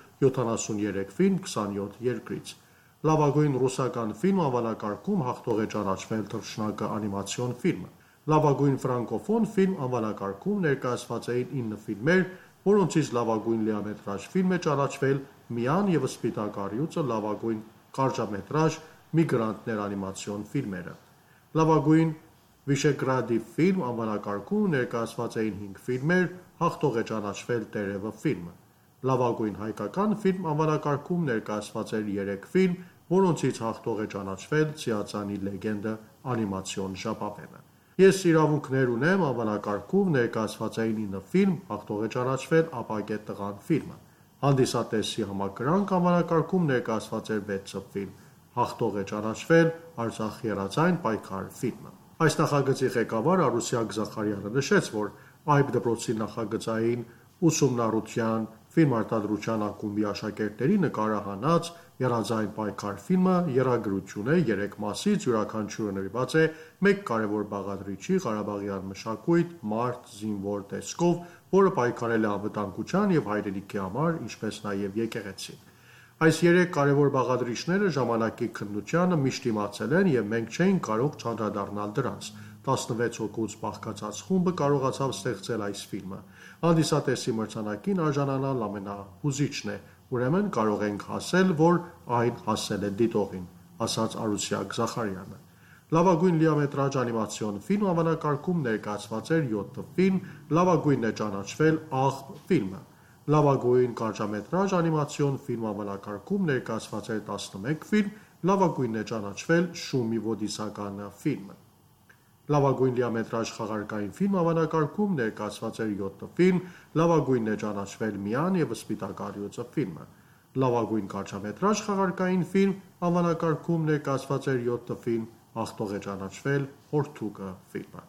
73 ֆիլմ 27 երկրից։ Լավագույն ռուսական ֆիլմ անվանակարգում հաղթող է ճանաչվել «Թռչնակը» անիմացիոն ֆիլմը։ Լավագույն ֆրանկոֆոն ֆիլմ անվանակարգում ներկայացված էին 9 ֆիլմեր, որոնցից լավագույն լիամետրաժ ֆիլմ է ճանաչվել «Միան և Սպիտակ առյուծը», լավագույն կարճամետրաժ «Միգրանտներ» անիմացիոն ֆիլմերը։ Լավագույն Վիշեգրադի ֆիլմ անվանակարգում ներկայացված էին 5 ֆիլմեր, հաղթող է ճանաչվել «Տերևը» ֆիլմը։ Լավագույն հայկական ֆիլմ անվանակարգում ներկայացված էր 3 ֆիլմ, որոնցից հաղթող է ճանաչվել «Ցիածանի լեգենդը» անիմացիոն ժապավենը։ «Ես իրավունքներ ունեմ» անվանակարգում ներկայացված էին 9 ֆիլմ, հաղթող է ճանաչվել «Ապագե տղան» ֆիլմը։ Հանդիսատեսի համակրանք անվանակարգում ներկայացված էր 6 ֆիլմ, հաղթող է ճանաչվել «Արցախ եռաձայն պայքար» ֆիլմը։ Այս նախագծի ղեկավար Արուսյակ Զախարյանը նշեց, որ «Այբ» դպրոցի նախագծային ուսումնառության ֆիլմարտադրության ակումբի աշակերտների նկարահանած «Եռաձայն պայքար» ֆիլմը եռագրություն է 3 մասից, յուրաքանչյուրը նվիրված է մեկ կարևոր բաղադրիչի՝ ղարաբաղյան մշակույթ, մարդ, զինվոր տեսքով, որը պայքարել է անվտանգության և հայրենիքի համար, ինչպես նաև եկեղեցին։ Այս 3 կարևոր բաղադրիչները ժամանակի քննությանը միշտ դիմացել են և մենք չէինք կարող չանդրադառնալ դրանց։ 16 հոգուց բաղկացած խումբը կարողացավ ստեղծել այս ֆիլմը։ Հանդիսատեսի մրցանակին արժանանալ ամենահուզիչն է, ուրեմն կարող ենք ասել, որ այն հասել է դիտողին, ասաց Արուսյակ Զախարյանը։ Լավագույն լիամետրաժ անիմացիոն ֆիլմ անվանակարգում ներկայացված էր 7 ֆիլմ, լավագույնն է ճանաչվել «Աղբ» ֆիլմը։ Լավագույն կարճամետրաժ անիմացիոն ֆիլմ անվանակարգում ներկայացված էր 11 ֆիլմ, լավագույնն է ճանաչվել «Շումի Ոդիսականը» ֆիլմը։ Լավագույն լիամետրաժ խաղարկային ֆիլմ անվանակարգում ներկայացված էր 7 ֆիլմ, լավագույնն է ճանաչվել «Միան և Սպիտակ առյուծը» ֆիլմը։ Լավագույն կարճամետրաժ խաղարկային ֆիլմ անվանակարգում ներկայացված էր 7 ֆիլմ, հաղթող է ճանաչվել «Հորթուկը» ֆիլմը։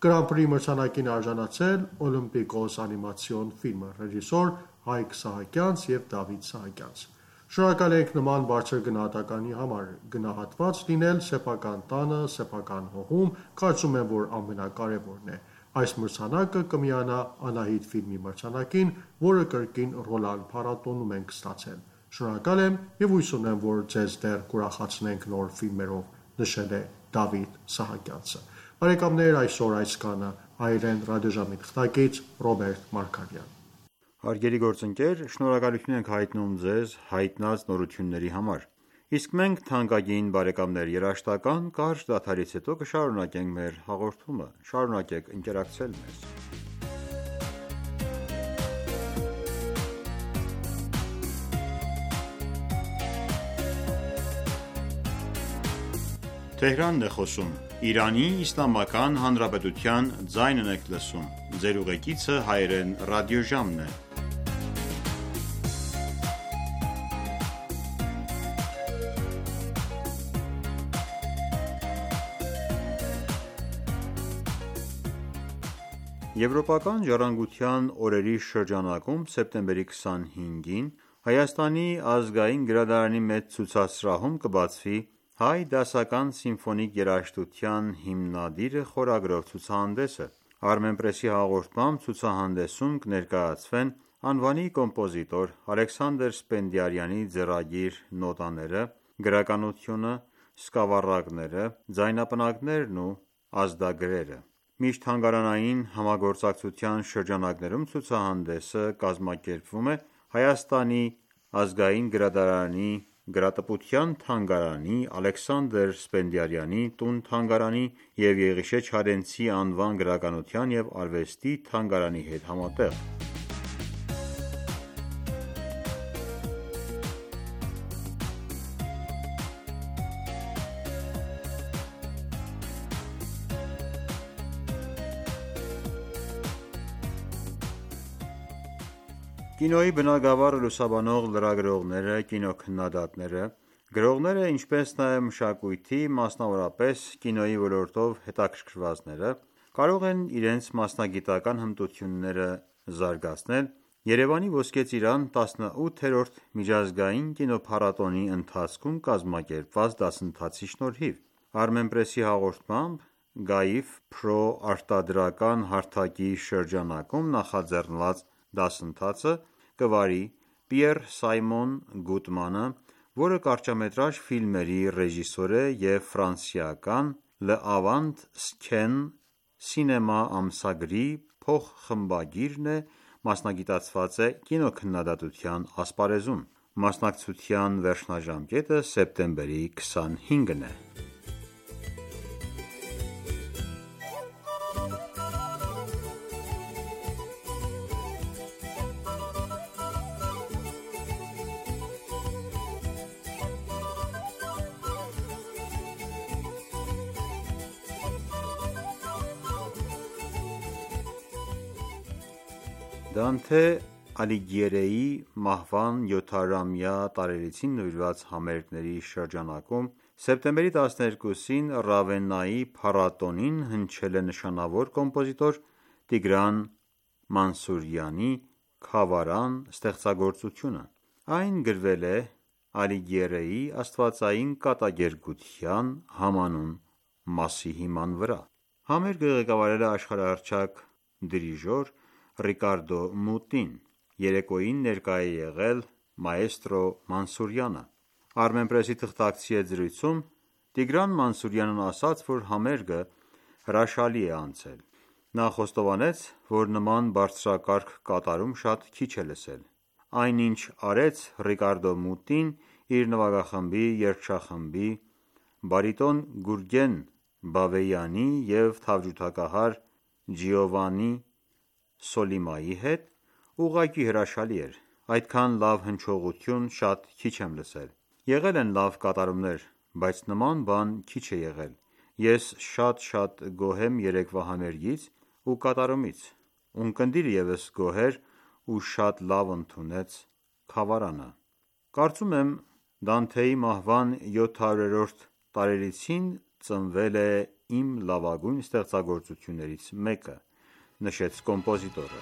Grand Prix մրցանակին արժանացել Օլիմպիկոս անիմացիոն ֆիլմը, ռեժիսոր Հայկ Սահակյանց և Դավիթ Սահակյանց։ Շնորհակալ ենք նման բարձր գնահատականի համար։ Գնահատված լինել սեփական տանը, սեփական հողում, կարծում եմ, որ ամենակարևորն է։ Այս մրցանակը կմիանա Անահիտ ֆիլմի մրցանակին, որը կրկին Ռոլան փառատոնում ենք ստացել։ Շնորհակալ եմ և հույս ունեմ, որ ձեզ դեռ կուրախացնենք նոր ֆիլմերով, նշել է Դավիթ Սահակյանցը։ Բարեկամներ, այսօր այսքանը հայերեն ռադիոժամի թղթակից Ռոբերտ Մարգարյան։ Հարգելի գործընկեր, շնորհակալություն ենք հայտնում ձեզ հայտնած նորությունների համար։ Իսկ մենք, թանկագին բարեկամներ, երաժշտական կարճ դադարից հետո կշարունակենք մեր հաղորդումը։ Շարունակեք ընկերակցել մեզ։ Եվրոպական ժառանգության օրերի շրջանակում սեպտեմբերի 25-ին Հայաստանի ազգային գրադարանի մեծ ցուցասրահում կբացվի «Հայ դասական սիմֆոնիկ երաժշտության հիմնադիրը» խորագրով ցուցահանդեսը։ Armenpress-ի հաղորդմամբ ցուցահանդեսում կներկայացվեն անվանի կոմպոզիտոր Ալեքսանդր Սպենդիարյանի ձեռագիր նոտաները, գրականությունը, սկավառակները, ձայնապնակներն ու ազդագրերը։ Միջթանգարանային համագործակցության շրջանակներում ցուցահանդեսը կազմակերպվում է Հայաստանի ազգային գրադարանի գրատպության թանգարանի, Ալեքսանդր Սպենդիարյանի տուն-թանգարանի և Եղիշե Չարենցի անվան գրականության և արվեստի թանգարանի հետ համատեղ։ Կինոյի բնագավառը լուսաբանող լրագրողները, կինոքննադատները, գրողները, ինչպես նաև մշակույթի, մասնավորապես կինոյի ոլորտով հետաքրքրվածները կարող են իրենց մասնագիտական հմտությունները զարգացնել Երևանի Ոսկե Ծիրան 18-րդ միջազգային կինոփառատոնի ընթացքում կազմակերպված դասընթացի շնորհիվ։ Armenpress-ի հաղորդմամբ Գաիֆ Փրո արտադրական հարթակի շրջանակում նախաձեռնված դասընթացը կվարի Պիեր Սայմոն Գուտմանը, որը կարճամետրաժ ֆիլմերի ռեժիսոր է և ֆրանսիական Le Avant Scan սինեմա ամսագրի փոխխմբագիրն է, մասնագիտացված է կինոքննադատության ասպարեզում։ Մասնակցության վերջնաժամկետը սեպտեմբերի 25-ն է։ Դանթե Ալիգիերիի մահվան 700-ամյա տարելիցին նվիրված համերգների շրջանակում սեպտեմբերի 12-ին Ռավեննայի փառատոնին հնչել է նշանավոր կոմպոզիտոր Տիգրան Մանսուրյանի «Քավարան» ստեղծագործությունը։ Այն գրվել է Ալիգիերիի աստվածային կատակերգության համանուն մասի հիման վրա։ Համերգը ղեկավարել է աշխարհահռչակ դիրիժոր Ռիկարդո Մուտին։ Երեկոյին ներկա է եղել մաեստրո Մանսուրյանը։ Armenpress-ի թղթակցի հետ զրույցում Տիգրան Մանսուրյանն ասաց, որ համերգը հրաշալի է անցել։ Նա խոստովանեց, որ նման բարձրակարգ կատարում շատ քիչ է լսել։ Այնինչ արեց Ռիկարդո Մուտին իր նվագախմբի, երգչախմբի, բարիտոն Գուրգեն Բավեյանի և թավջութակահար Ջիովաննի Սոլիմայի հետ, ուղղակի հրաշալի էր։ Այդքան լավ հնչողություն շատ քիչ եմ լսել։ Եղել են լավ կատարումներ, բայց նման բան քիչ է եղել։ Ես շատ գոհ եմ երեկվա համերգից ու կատարումից։ Ունկնդիրը ևս գոհ էր ու շատ լավ ընդունեց Քավարանը։ Կարծում եմ Դանթեի մահվան 700-րդ տարելիցին ծնվել է իմ լավագույն ստեղծագործություններից մեկը, նշեց կոմպոզիտորը։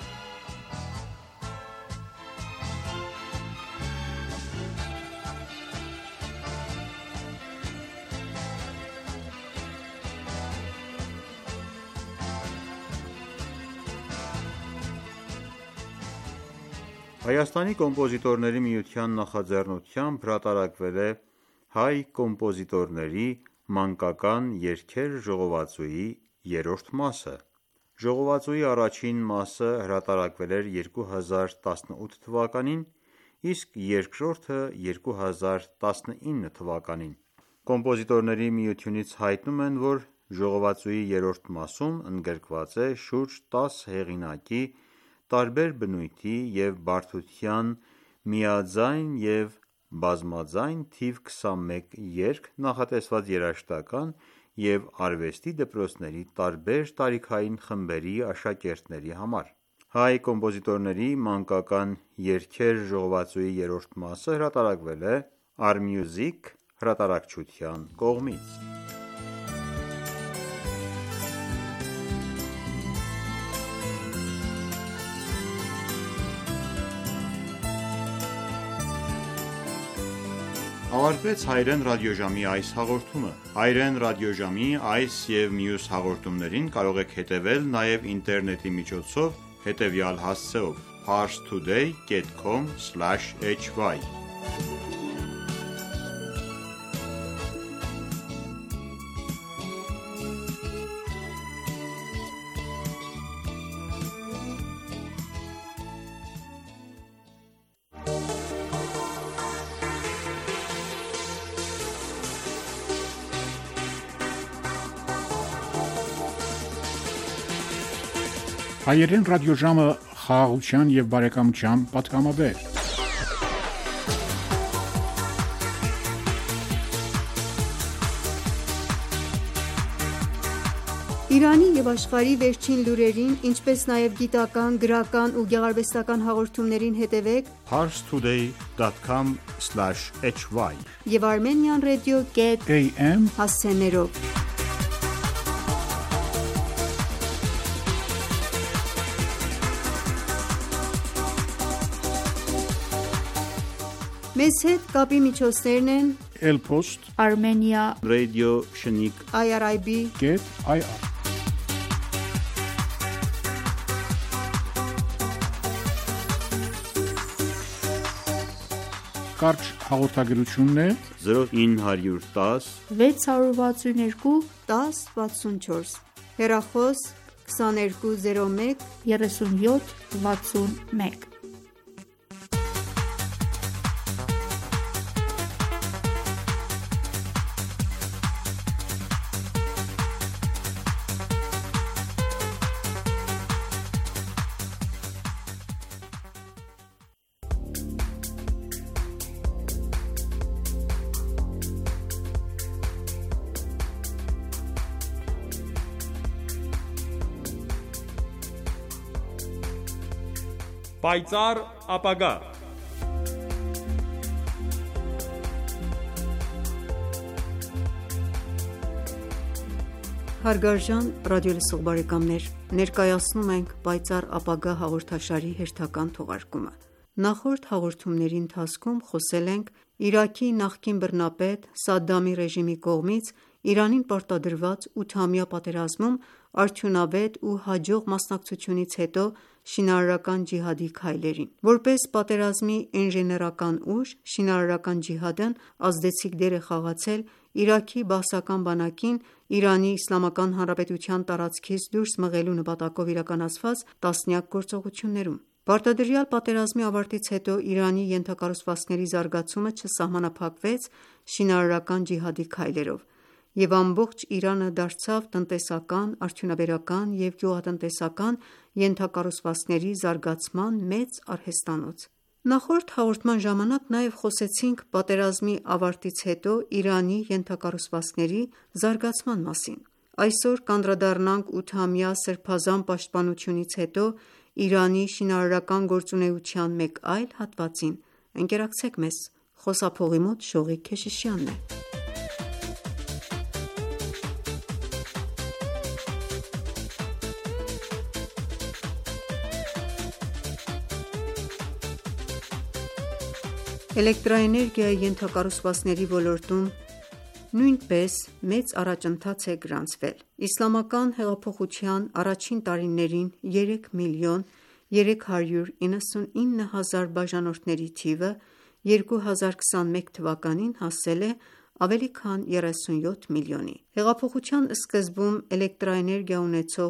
Հայաստանի կոմպոզիտորների միության նախաձեռնությամբ հրատարակվել է հայ կոմպոզիտորների մանկական երգեր ժողովածուի 3-րդ մասը։ Ժողովածուի առաջին մասը հրատարակվել էր 2018 թվականին, իսկ երկրորդը 2019 թվականին։ Կոմպոզիտորների միությունից հայտնում են, որ ժողովածուի 3-րդ մասում ընդգրկված է շուրջ 10 հեղինակի տարբեր բնույթի և բարդության միաձայն և բազմաձայն թիվ 21 երգ, նախատեսված երաժշտական և արվեստի դպրոցների տարբեր տարիքային խմբերի աշակերտների համար։ Հայ կոմպոզիտորների մանկական երգեր ժողովածուի 3-րդ մասը հրատարակվել է Armusic հրատարակչության կողմից։ Ավարտվեց հայերեն ռադիոժամի այս հաղորդումը։ Հայերեն ռադիոժամի այս և մյուս հաղորդումներին կարող եք հետևել նաև ինտերնետի միջոցով հետևյալ հասցեով՝ parstoday.com/hy Հայերեն ռադիոժամը խաղաղության և բարեկամության պատգամաբեր։ Իրանի և աշխարհի վերջին լուրերին, ինչպես նաև գիտական, գրական ու գեղարվեստական հաղորդումներին հետևեք parstoday.com/hy և Armenian Radio.am հասցեներով։ Մեզ հետ կապի միջոցներն են Elpost Armenia Radio Shnik IRIB.ir Կարճ հաղորդագրությունն է 0910 662 1064 հեռախոս 2201 37 61 Պայծառ ապագա։ Հարգարժան ռադիոլսող բարեկամներ, ներկայացնում ենք Պայծառ ապագա հաղորդաշարի հերթական թողարկումը։ Նախորդ հաղորդումների ընթացքում խոսել ենք Իրաքի նախկին բռնապետ Սադդամի ռեժիմի կողմից Իրանին պարտադրված 8-ամյա պատերազմում արդյունավետ ու հաջող մասնակցությունից հետո շինարարական ջիհադի քայլերին։ Որպես պատերազմի ինժեներական ուժ, շինարարական ջիհադն ազդեցիկ դեր է խաղացել Իրաքի բաասական բանակին Իրանի Իսլամական Հանրապետության տարածքից դուրս մղելու նպատակով իրականացված տասնյակ գործողություններում։ Պարտադրյալ պատերազմի ավարտից հետո Իրանի ենթակառուցվածքների զարգացումը չսահմանափակվեց շինարարական ջիհադի քայլերով, և ամբողջ Իրանը դարձավ տնտեսական, արդյունաբերական և գյուղատնտեսական ենթակառուցվածքների զարգացման մեծ արհեստանոց։ Նախորդ հաղորդման ժամանակ նաև խոսեցինք պատերազմի ավարտից հետո Իրանի ենթակառուցվածքների զարգացման մասին։ Այսօր կանդրադառնանք 8-ամյա սրբազան պաշտպանությունից հետո Իրանի շինարարական գործունեության մեկ այլ հատվածին։ Ընկերակցեք մեզ։ Խոսափողի մոտ Շողիկ Քեշիշյանն է։ Էլեկտրաէներգիայի ենթակառուցվածքների ոլորտում նույնպես մեծ առաջընթաց է գրանցվել: Իսլամական հեղափոխության առաջին տարիներին 3.399.000 բաժանորդների թիվը 2021 թվականին հասել է ավելի քան 37 միլիոնի: Հեղափոխության սկզբում էլեկտրաէներգիա ունեցող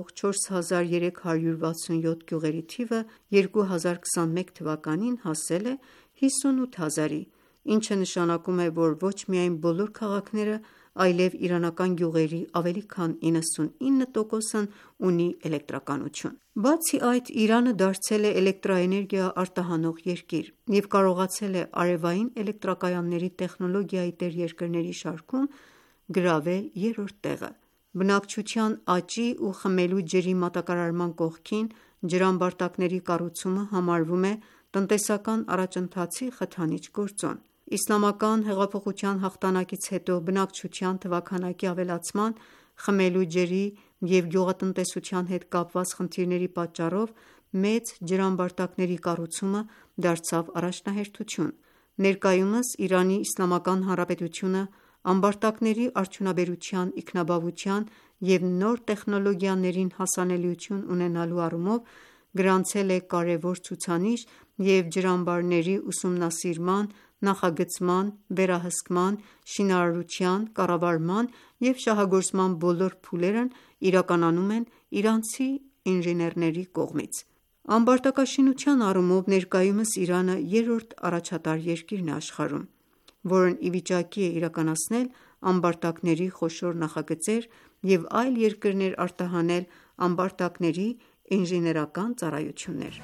4367 գյուղերի թիվը 2021 թվականին հասել է 58 հազարի, ինչը նշանակում է, որ ոչ միայն բոլոր քաղաքները, այլև իրանական գյուղերի ավելի քան 99%-ն ունի էլեկտրականություն: Բացի այդ, Իրանը դարձել է էլեկտրաէներգիա արտահանող երկիր և կարողացել է արևային էլեկտրակայանների տեխնոլոգիայի տերերկրների շարքում գրավել երրորդ տեղը: Բնակչության աճի ու խմելու ջրի մատակարարման կողքին, ջրամբարտակների կառուցումը համարվում է տնտեսական առաջընթացի խթանիչ գործոն: Իսլամական հեղափոխության հաղթանակից հետո բնակչության թվաքանակի ավելացման, խմելու ջրի և գյուղատնտեսության հետ կապված խնդիրների պատճառով մեծ ջրամբարտակների կառուցումը դարձավ առաջնահերթություն: Ներկայումս ԻԻՀ-ն ամբարտակների արդյունաբերության, ինքնաբավության և նոր տեխնոլոգիաներին հասանելիություն ունենալու առումով գրանցել է կարևոր ցուցանիշ և ջրամբարների ուսումնասիրման, նախագծման, վերահսկման, շինարարության, կառավարման և շահագործման բոլոր փուլերն իրականանում են իրանցի ինժեներների կողմից: Ամբարտակաշինության առումով ներկայումս Իրանը երրորդ առաջատար երկիրն է աշխարհում, որն ի վիճակի է իրականացնել ամբարտակների խոշոր նախագծեր և այլ երկրներ արտահանել ամբարտակների ինժեներական ծառայություններ: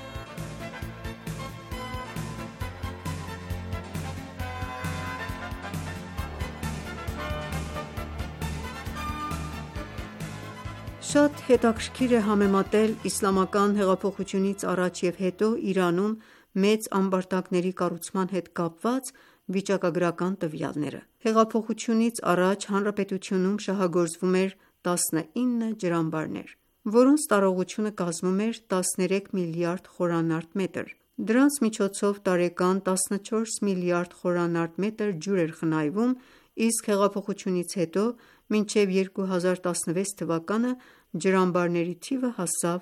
Շատ հետաքրքիր է համեմատել իսլամական հեղափոխությունից առաջ և հետո Իրանում մեծ ամբարտակների կառուցման հետ կապված վիճակագրական տվյալները: Հեղափոխությունից առաջ հանրապետությունում շահագործվում էր 19 ջրամբարներ, որոնց տարողությունը կազմում էր 13 միլիարդ խմ: Դրանց միջոցով տարեկան 14 միլիարդ խմ ջուր էր խնայվում, իսկ հեղափոխությունից հետո մինչև 2016 թվականը ջրամբարների թիվը հասավ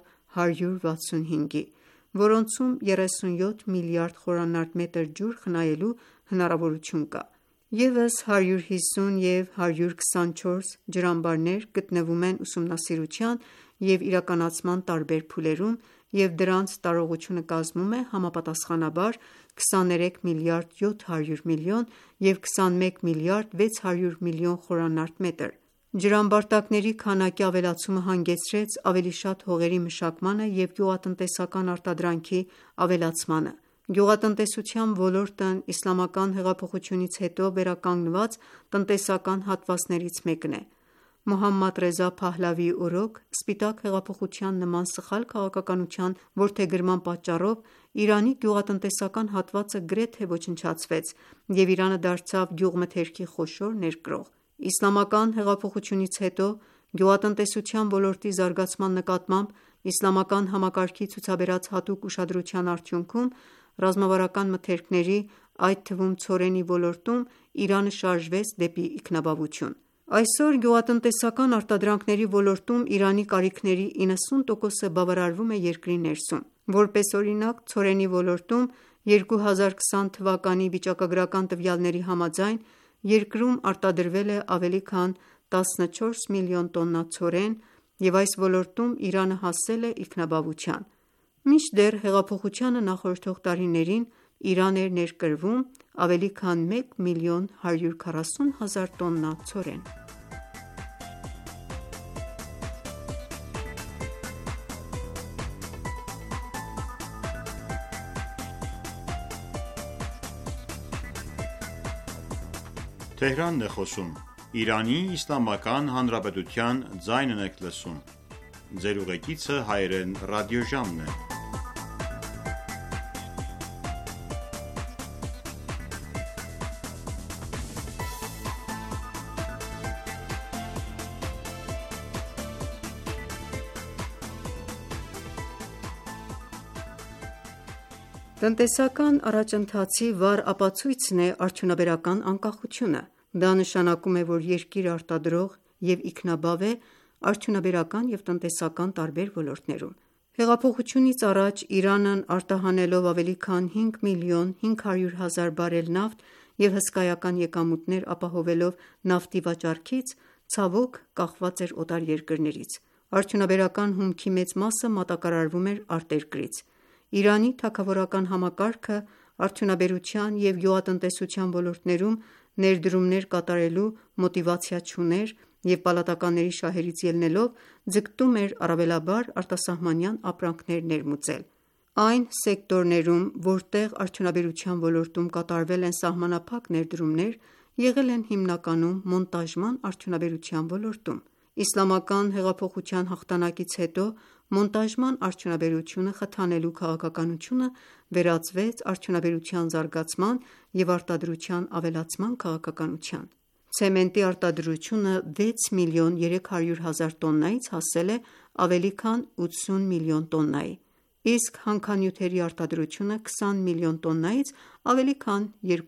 165-ի, որոնցում 37 միլիարդ խմ ջուր խնայելու հնարավորություն կա: ԵՒս 150 և 124 ջրամբարներ գտնվում են ուսումնասիրության և իրականացման տարբեր փուլերում և դրանց տարողությունը կազմում է համապատասխանաբար 23 միլիարդ 700 միլիոն և 21 միլիարդ 600 միլիոն խմ: Ջրամբարտակների քանակի ավելացումը հանգեցրեց ավելի շատ հողերի մշակմանը և գյուղատնտեսական արտադրանքի ավելացմանը: Գյուղատնտեսության ոլորտն իսլամական հեղափոխությունից հետո վերականգնված տնտեսական հատվածներից մեկն է: Մոհամմադ Ռեզա Փահլավիի օրոք Սպիտակ հեղափոխության նման սխալ քաղաքականության որդեգրման պատճառով Իրանի գյուղատնտեսական հատվածը գրեթե ոչնչացվեց և Իրանը դարձավ գյուղմթերքի խոշոր ներկրող: Իսլամական հեղափոխությունից հետո գյուղատնտեսության ոլորտի զարգացման նկատմամբ իսլամական համակարգի ցուցաբերած հատուկ ուշադրության արդյունքում ռազմավարական մթերքների, այդ թվում ցորենի ոլորտում Իրանը շարժվեց դեպի ինքնաբավություն: Այսօր գյուղատնտեսական արտադրանքների ոլորտում Իրանի կարիքների 90%-ը բավարարվում է երկրի ներսում: Որպես օրինակ, ցորենի ոլորտում 2020 թվականի վիճակագրական տվյալների համաձայն երկրում արտադրվել է ավելի քան 14 միլիոն տոննա ցորեն և այս ոլորտում Իրանը հասել է ինքնաբավության: Մինչդեռ հեղափոխությանը նախորդող տարիներին Իրան էր ներկրվում ավելի քան 1 միլիոն 140 հազար տոննա ցորեն: Տնտեսական առաջընթացի վառ ապացույցն է արդյունաբերական անկախությունը։ Դա նշանակում է, որ երկիրը արտադրող և ինքնաբավ է արդյունաբերական և տնտեսական տարբեր ոլորտներում։ Հեղափոխությունից առաջ Իրանն արտահանելով ավելի քան 5 միլիոն 500 հազար բարել նավթ և հսկայական եկամուտներ ապահովելով նավթի վաճառքից, ցավոք կախված էր օտար երկրներից։ Արդյունաբերական հումքի մեծ մասը մատակարարվում էր արտերկրից։ Իրանի թագավորական համակարգը արդյունաբերության և գյուղատնտեսության ոլորտներում ներդրումներ կատարելու մոտիվացիա չուներ և պալատականների շահերից ելնելով ձգտում էր առավելաբար արտասահմանյան ապրանքներ ներմուծել։ Այն սեկտորներում, որտեղ արդյունաբերության ոլորտում կատարվել են սահմանափակ ներդրումներ, եղել են հիմնականում մոնտաժման արդյունաբերության ոլորտում։ Իսլամական հեղափոխության հաղթանակից հետո մոնտաժման արդյունաբերությունը խթանելու քաղաքականությունը վերածվեց արդյունաբերության զարգացման և արտադրության ավելացման քաղաքականության։ Ցեմենտի արտադրությունը 6 միլիոն 300 հազար տոննայից հասել է ավելի քան 80 միլիոն տոննայի, իսկ հանքանյութերի արտադրությունը 20 միլիոն տոննայից ավելի քան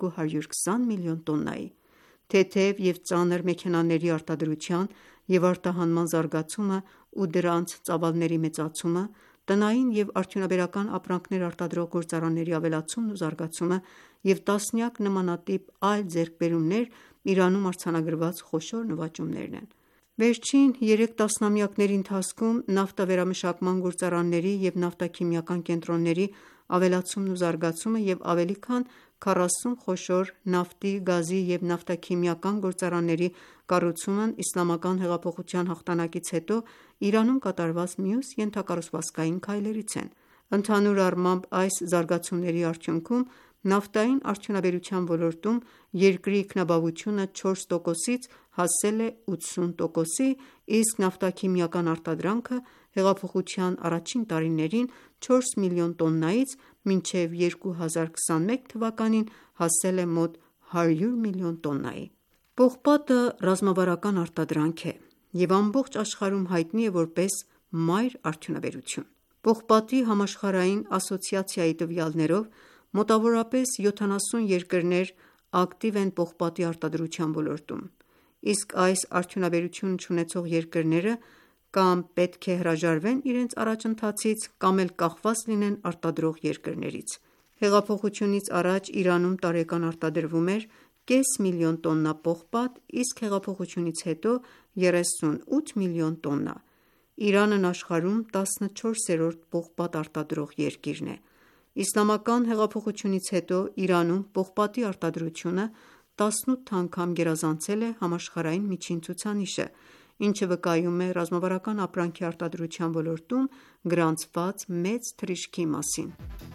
220 միլիոն տոննայի։ Թեթև և ծանր մեքենաների արտադրության և արտահանման զարգացումը ու դրանց ծավալների մեծացումը, տնային և արդյունաբերական ապրանքներ արտադրող գործարանների ավելացումն ու զարգացումը և տասնյակ նմանատիպ այլ ձեռքբերումներ Իրանում արձանագրված խոշոր նվաճումներն են։ Վերջին 3 տասնամյակների ընթացքում նավթավերամշակման գործարանների և նավթաքիմիական կենտրոնների ավելացումն ու զարգացումը և ավելի քան 40 խոշոր նավթի, գազի և նավթաքիմիական գործարանների կառուցումն Իսլամական հեղափոխության հաղթանակից հետո Իրանում կատարված մյուս ենթակառուցվածքային քայլերից են։ Ընդհանուր առմամբ այս զարգացումների արդյունքում նավթային արդյունաբերության ոլորտում երկրի ինքնաբավությունը 4%-ից հասել է 80%-ի, իսկ նավթաքիմիական արտադրանքը հեղափոխության առաջին տարիներին 4 միլիոն տոննայից մինչև 2021 թվականին հասել է մոտ 100 միլիոն տոննայի։ Պողպատը ռազմավարական արտադրանք է և ամբողջ աշխարհում հայտնի է որպես մայր արդյունաբերություն։ Պողպատի համաշխարհային ասոցիացիայի տվյալներով մոտավորապես 70 երկրներ ակտիվ են պողպատի արտադրության ոլորտում, իսկ այս արդյունաբերություն չունեցող երկրները կամ պետք է հրաժարվեն իրենց առաջընթացից, կամ էլ կախված լինեն արտադրող երկրներից։ Հեղափոխությունից առաջ Իրանում տարեկան արտադրվում էր կես միլիոն տոննա պողպատ, իսկ հեղափոխությունից հետո 38 միլիոն տոննա։ Իրանն աշխարհում 14-րդ պողպատ արտադրող երկիրն է։ Իսլամական հեղափոխությունից հետո Իրանում պողպատի արտադրությունը 18 անգամ գերազանցել է համաշխարհային միջին ցուցանիշը, ինչը վկայում է ռազմավարական ապրանքի արտադրության ոլորտում գրանցված մեծ թռիչքի մասին։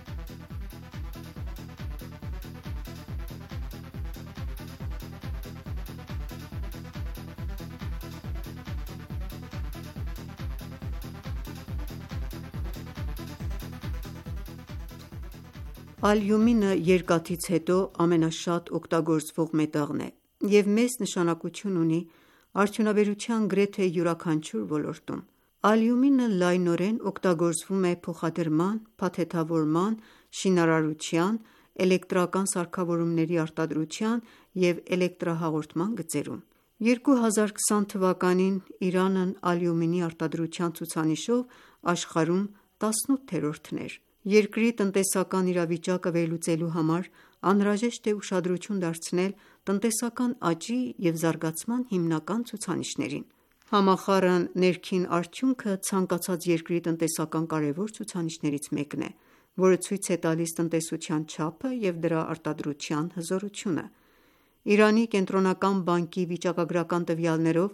Ալյումինը երկաթից հետո ամենաշատ օգտագործվող մետաղն է և մեծ նշանակություն ունի արդյունաբերության գրեթե յուրաքանչյուր ոլորտում։ Ալյումինը լայնորեն օգտագործվում է փոխադրման, փաթեթավորման, շինարարության, էլեկտրական սարքավորումների արտադրության և էլեկտրահաղորդման գծերում։ 2020 թվականին Իրանն ալյումինի արտադրության ցուցանիշով աշխարհում 18-րդն էր։ Երկրի տնտեսական իրավիճակը վերլուծելու համար անհրաժեշտ է ուշադրություն դարձնել տնտեսական աճի և զարգացման հիմնական ցուցանիշներին։ Համախառն ներքին արդյունքը ցանկացած երկրի տնտեսական կարևոր ցուցանիշներից մեկն է, որը ցույց է տալիս տնտեսության չափը և դրա արտադրության հզորությունը։ Իրանի կենտրոնական բանկի վիճակագրական տվյալներով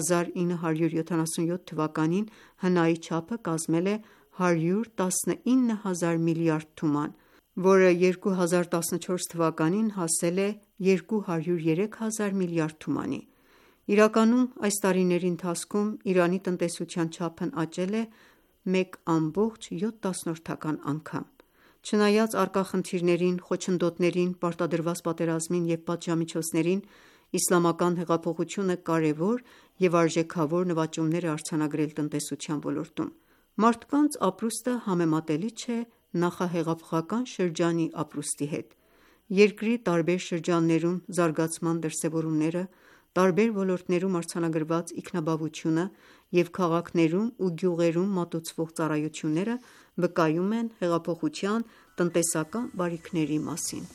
1977 թվականին ՀՆԱ-ի չափը կազմել է 119 հազար միլիարդ թուման, որը 2014 թվականին հասել է 203 հազար միլիարդ թումանի։ Իրականում այս տարիների ընթացքում Իրանի տնտեսության չափն աճել է 1,7 անգամ։ Չնայած առկա խնդիրներին, խոչընդոտներին, պարտադրված պատերազմին և պատժամիջոցներին, Իսլամական հեղափոխությունը կարևոր և արժեքավոր նվաճումներ է արձանագրել տնտեսության ոլորտում։ Մարդկանց ապրուստը համեմատելի չէ նախահեղափոխական շրջանի ապրուստի հետ։ Երկրի տարբեր շրջաններում զարգացման դրսևորումները, տարբեր ոլորտներում արձանագրված ինքնաբավությունը և քաղաքներում ու գյուղերում մատուցվող ծառայությունները վկայում են հեղափոխության տնտեսական բարիքների մասին։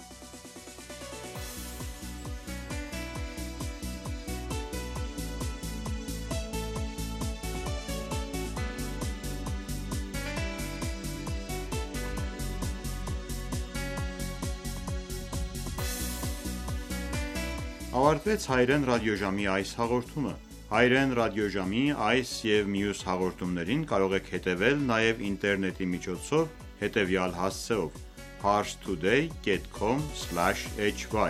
Ավարտվեց հայերեն ռադիոժամի այս հաղորդումը։ Հայերեն ռադիոժամի այս և մյուս հաղորդումներին կարող եք հետևել նաև ինտերնետի միջոցով հետևյալ հասցեով՝ parstoday.com/hy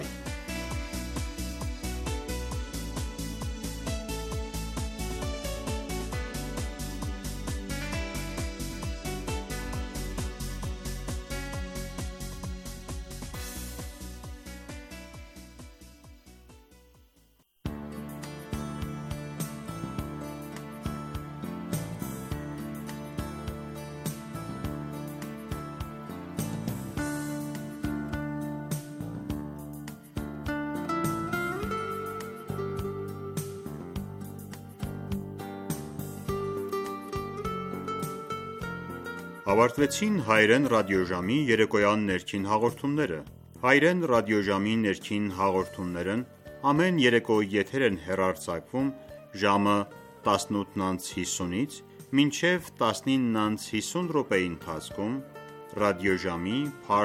Ավարտվեցին հայերեն ռադիոժամի երեկոյան ներքին հաղորդումները։ Հայերեն ռադիոժամի ներքին հաղորդումներն ամեն երեկո եթեր են հեռարձակվում ժամը 18:50-ից մինչև 19:50 րոպեի ընթացքում ռադիոժամի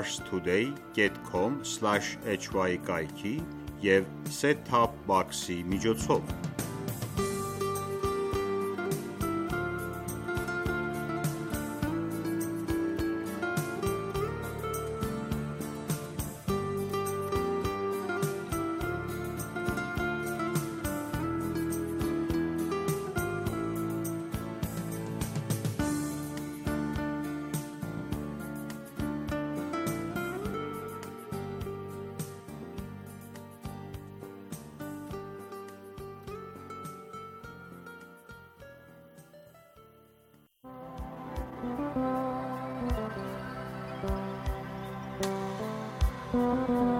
parstoday.com/hy կայքի և set-top box-ի միջոցով։ Thank you.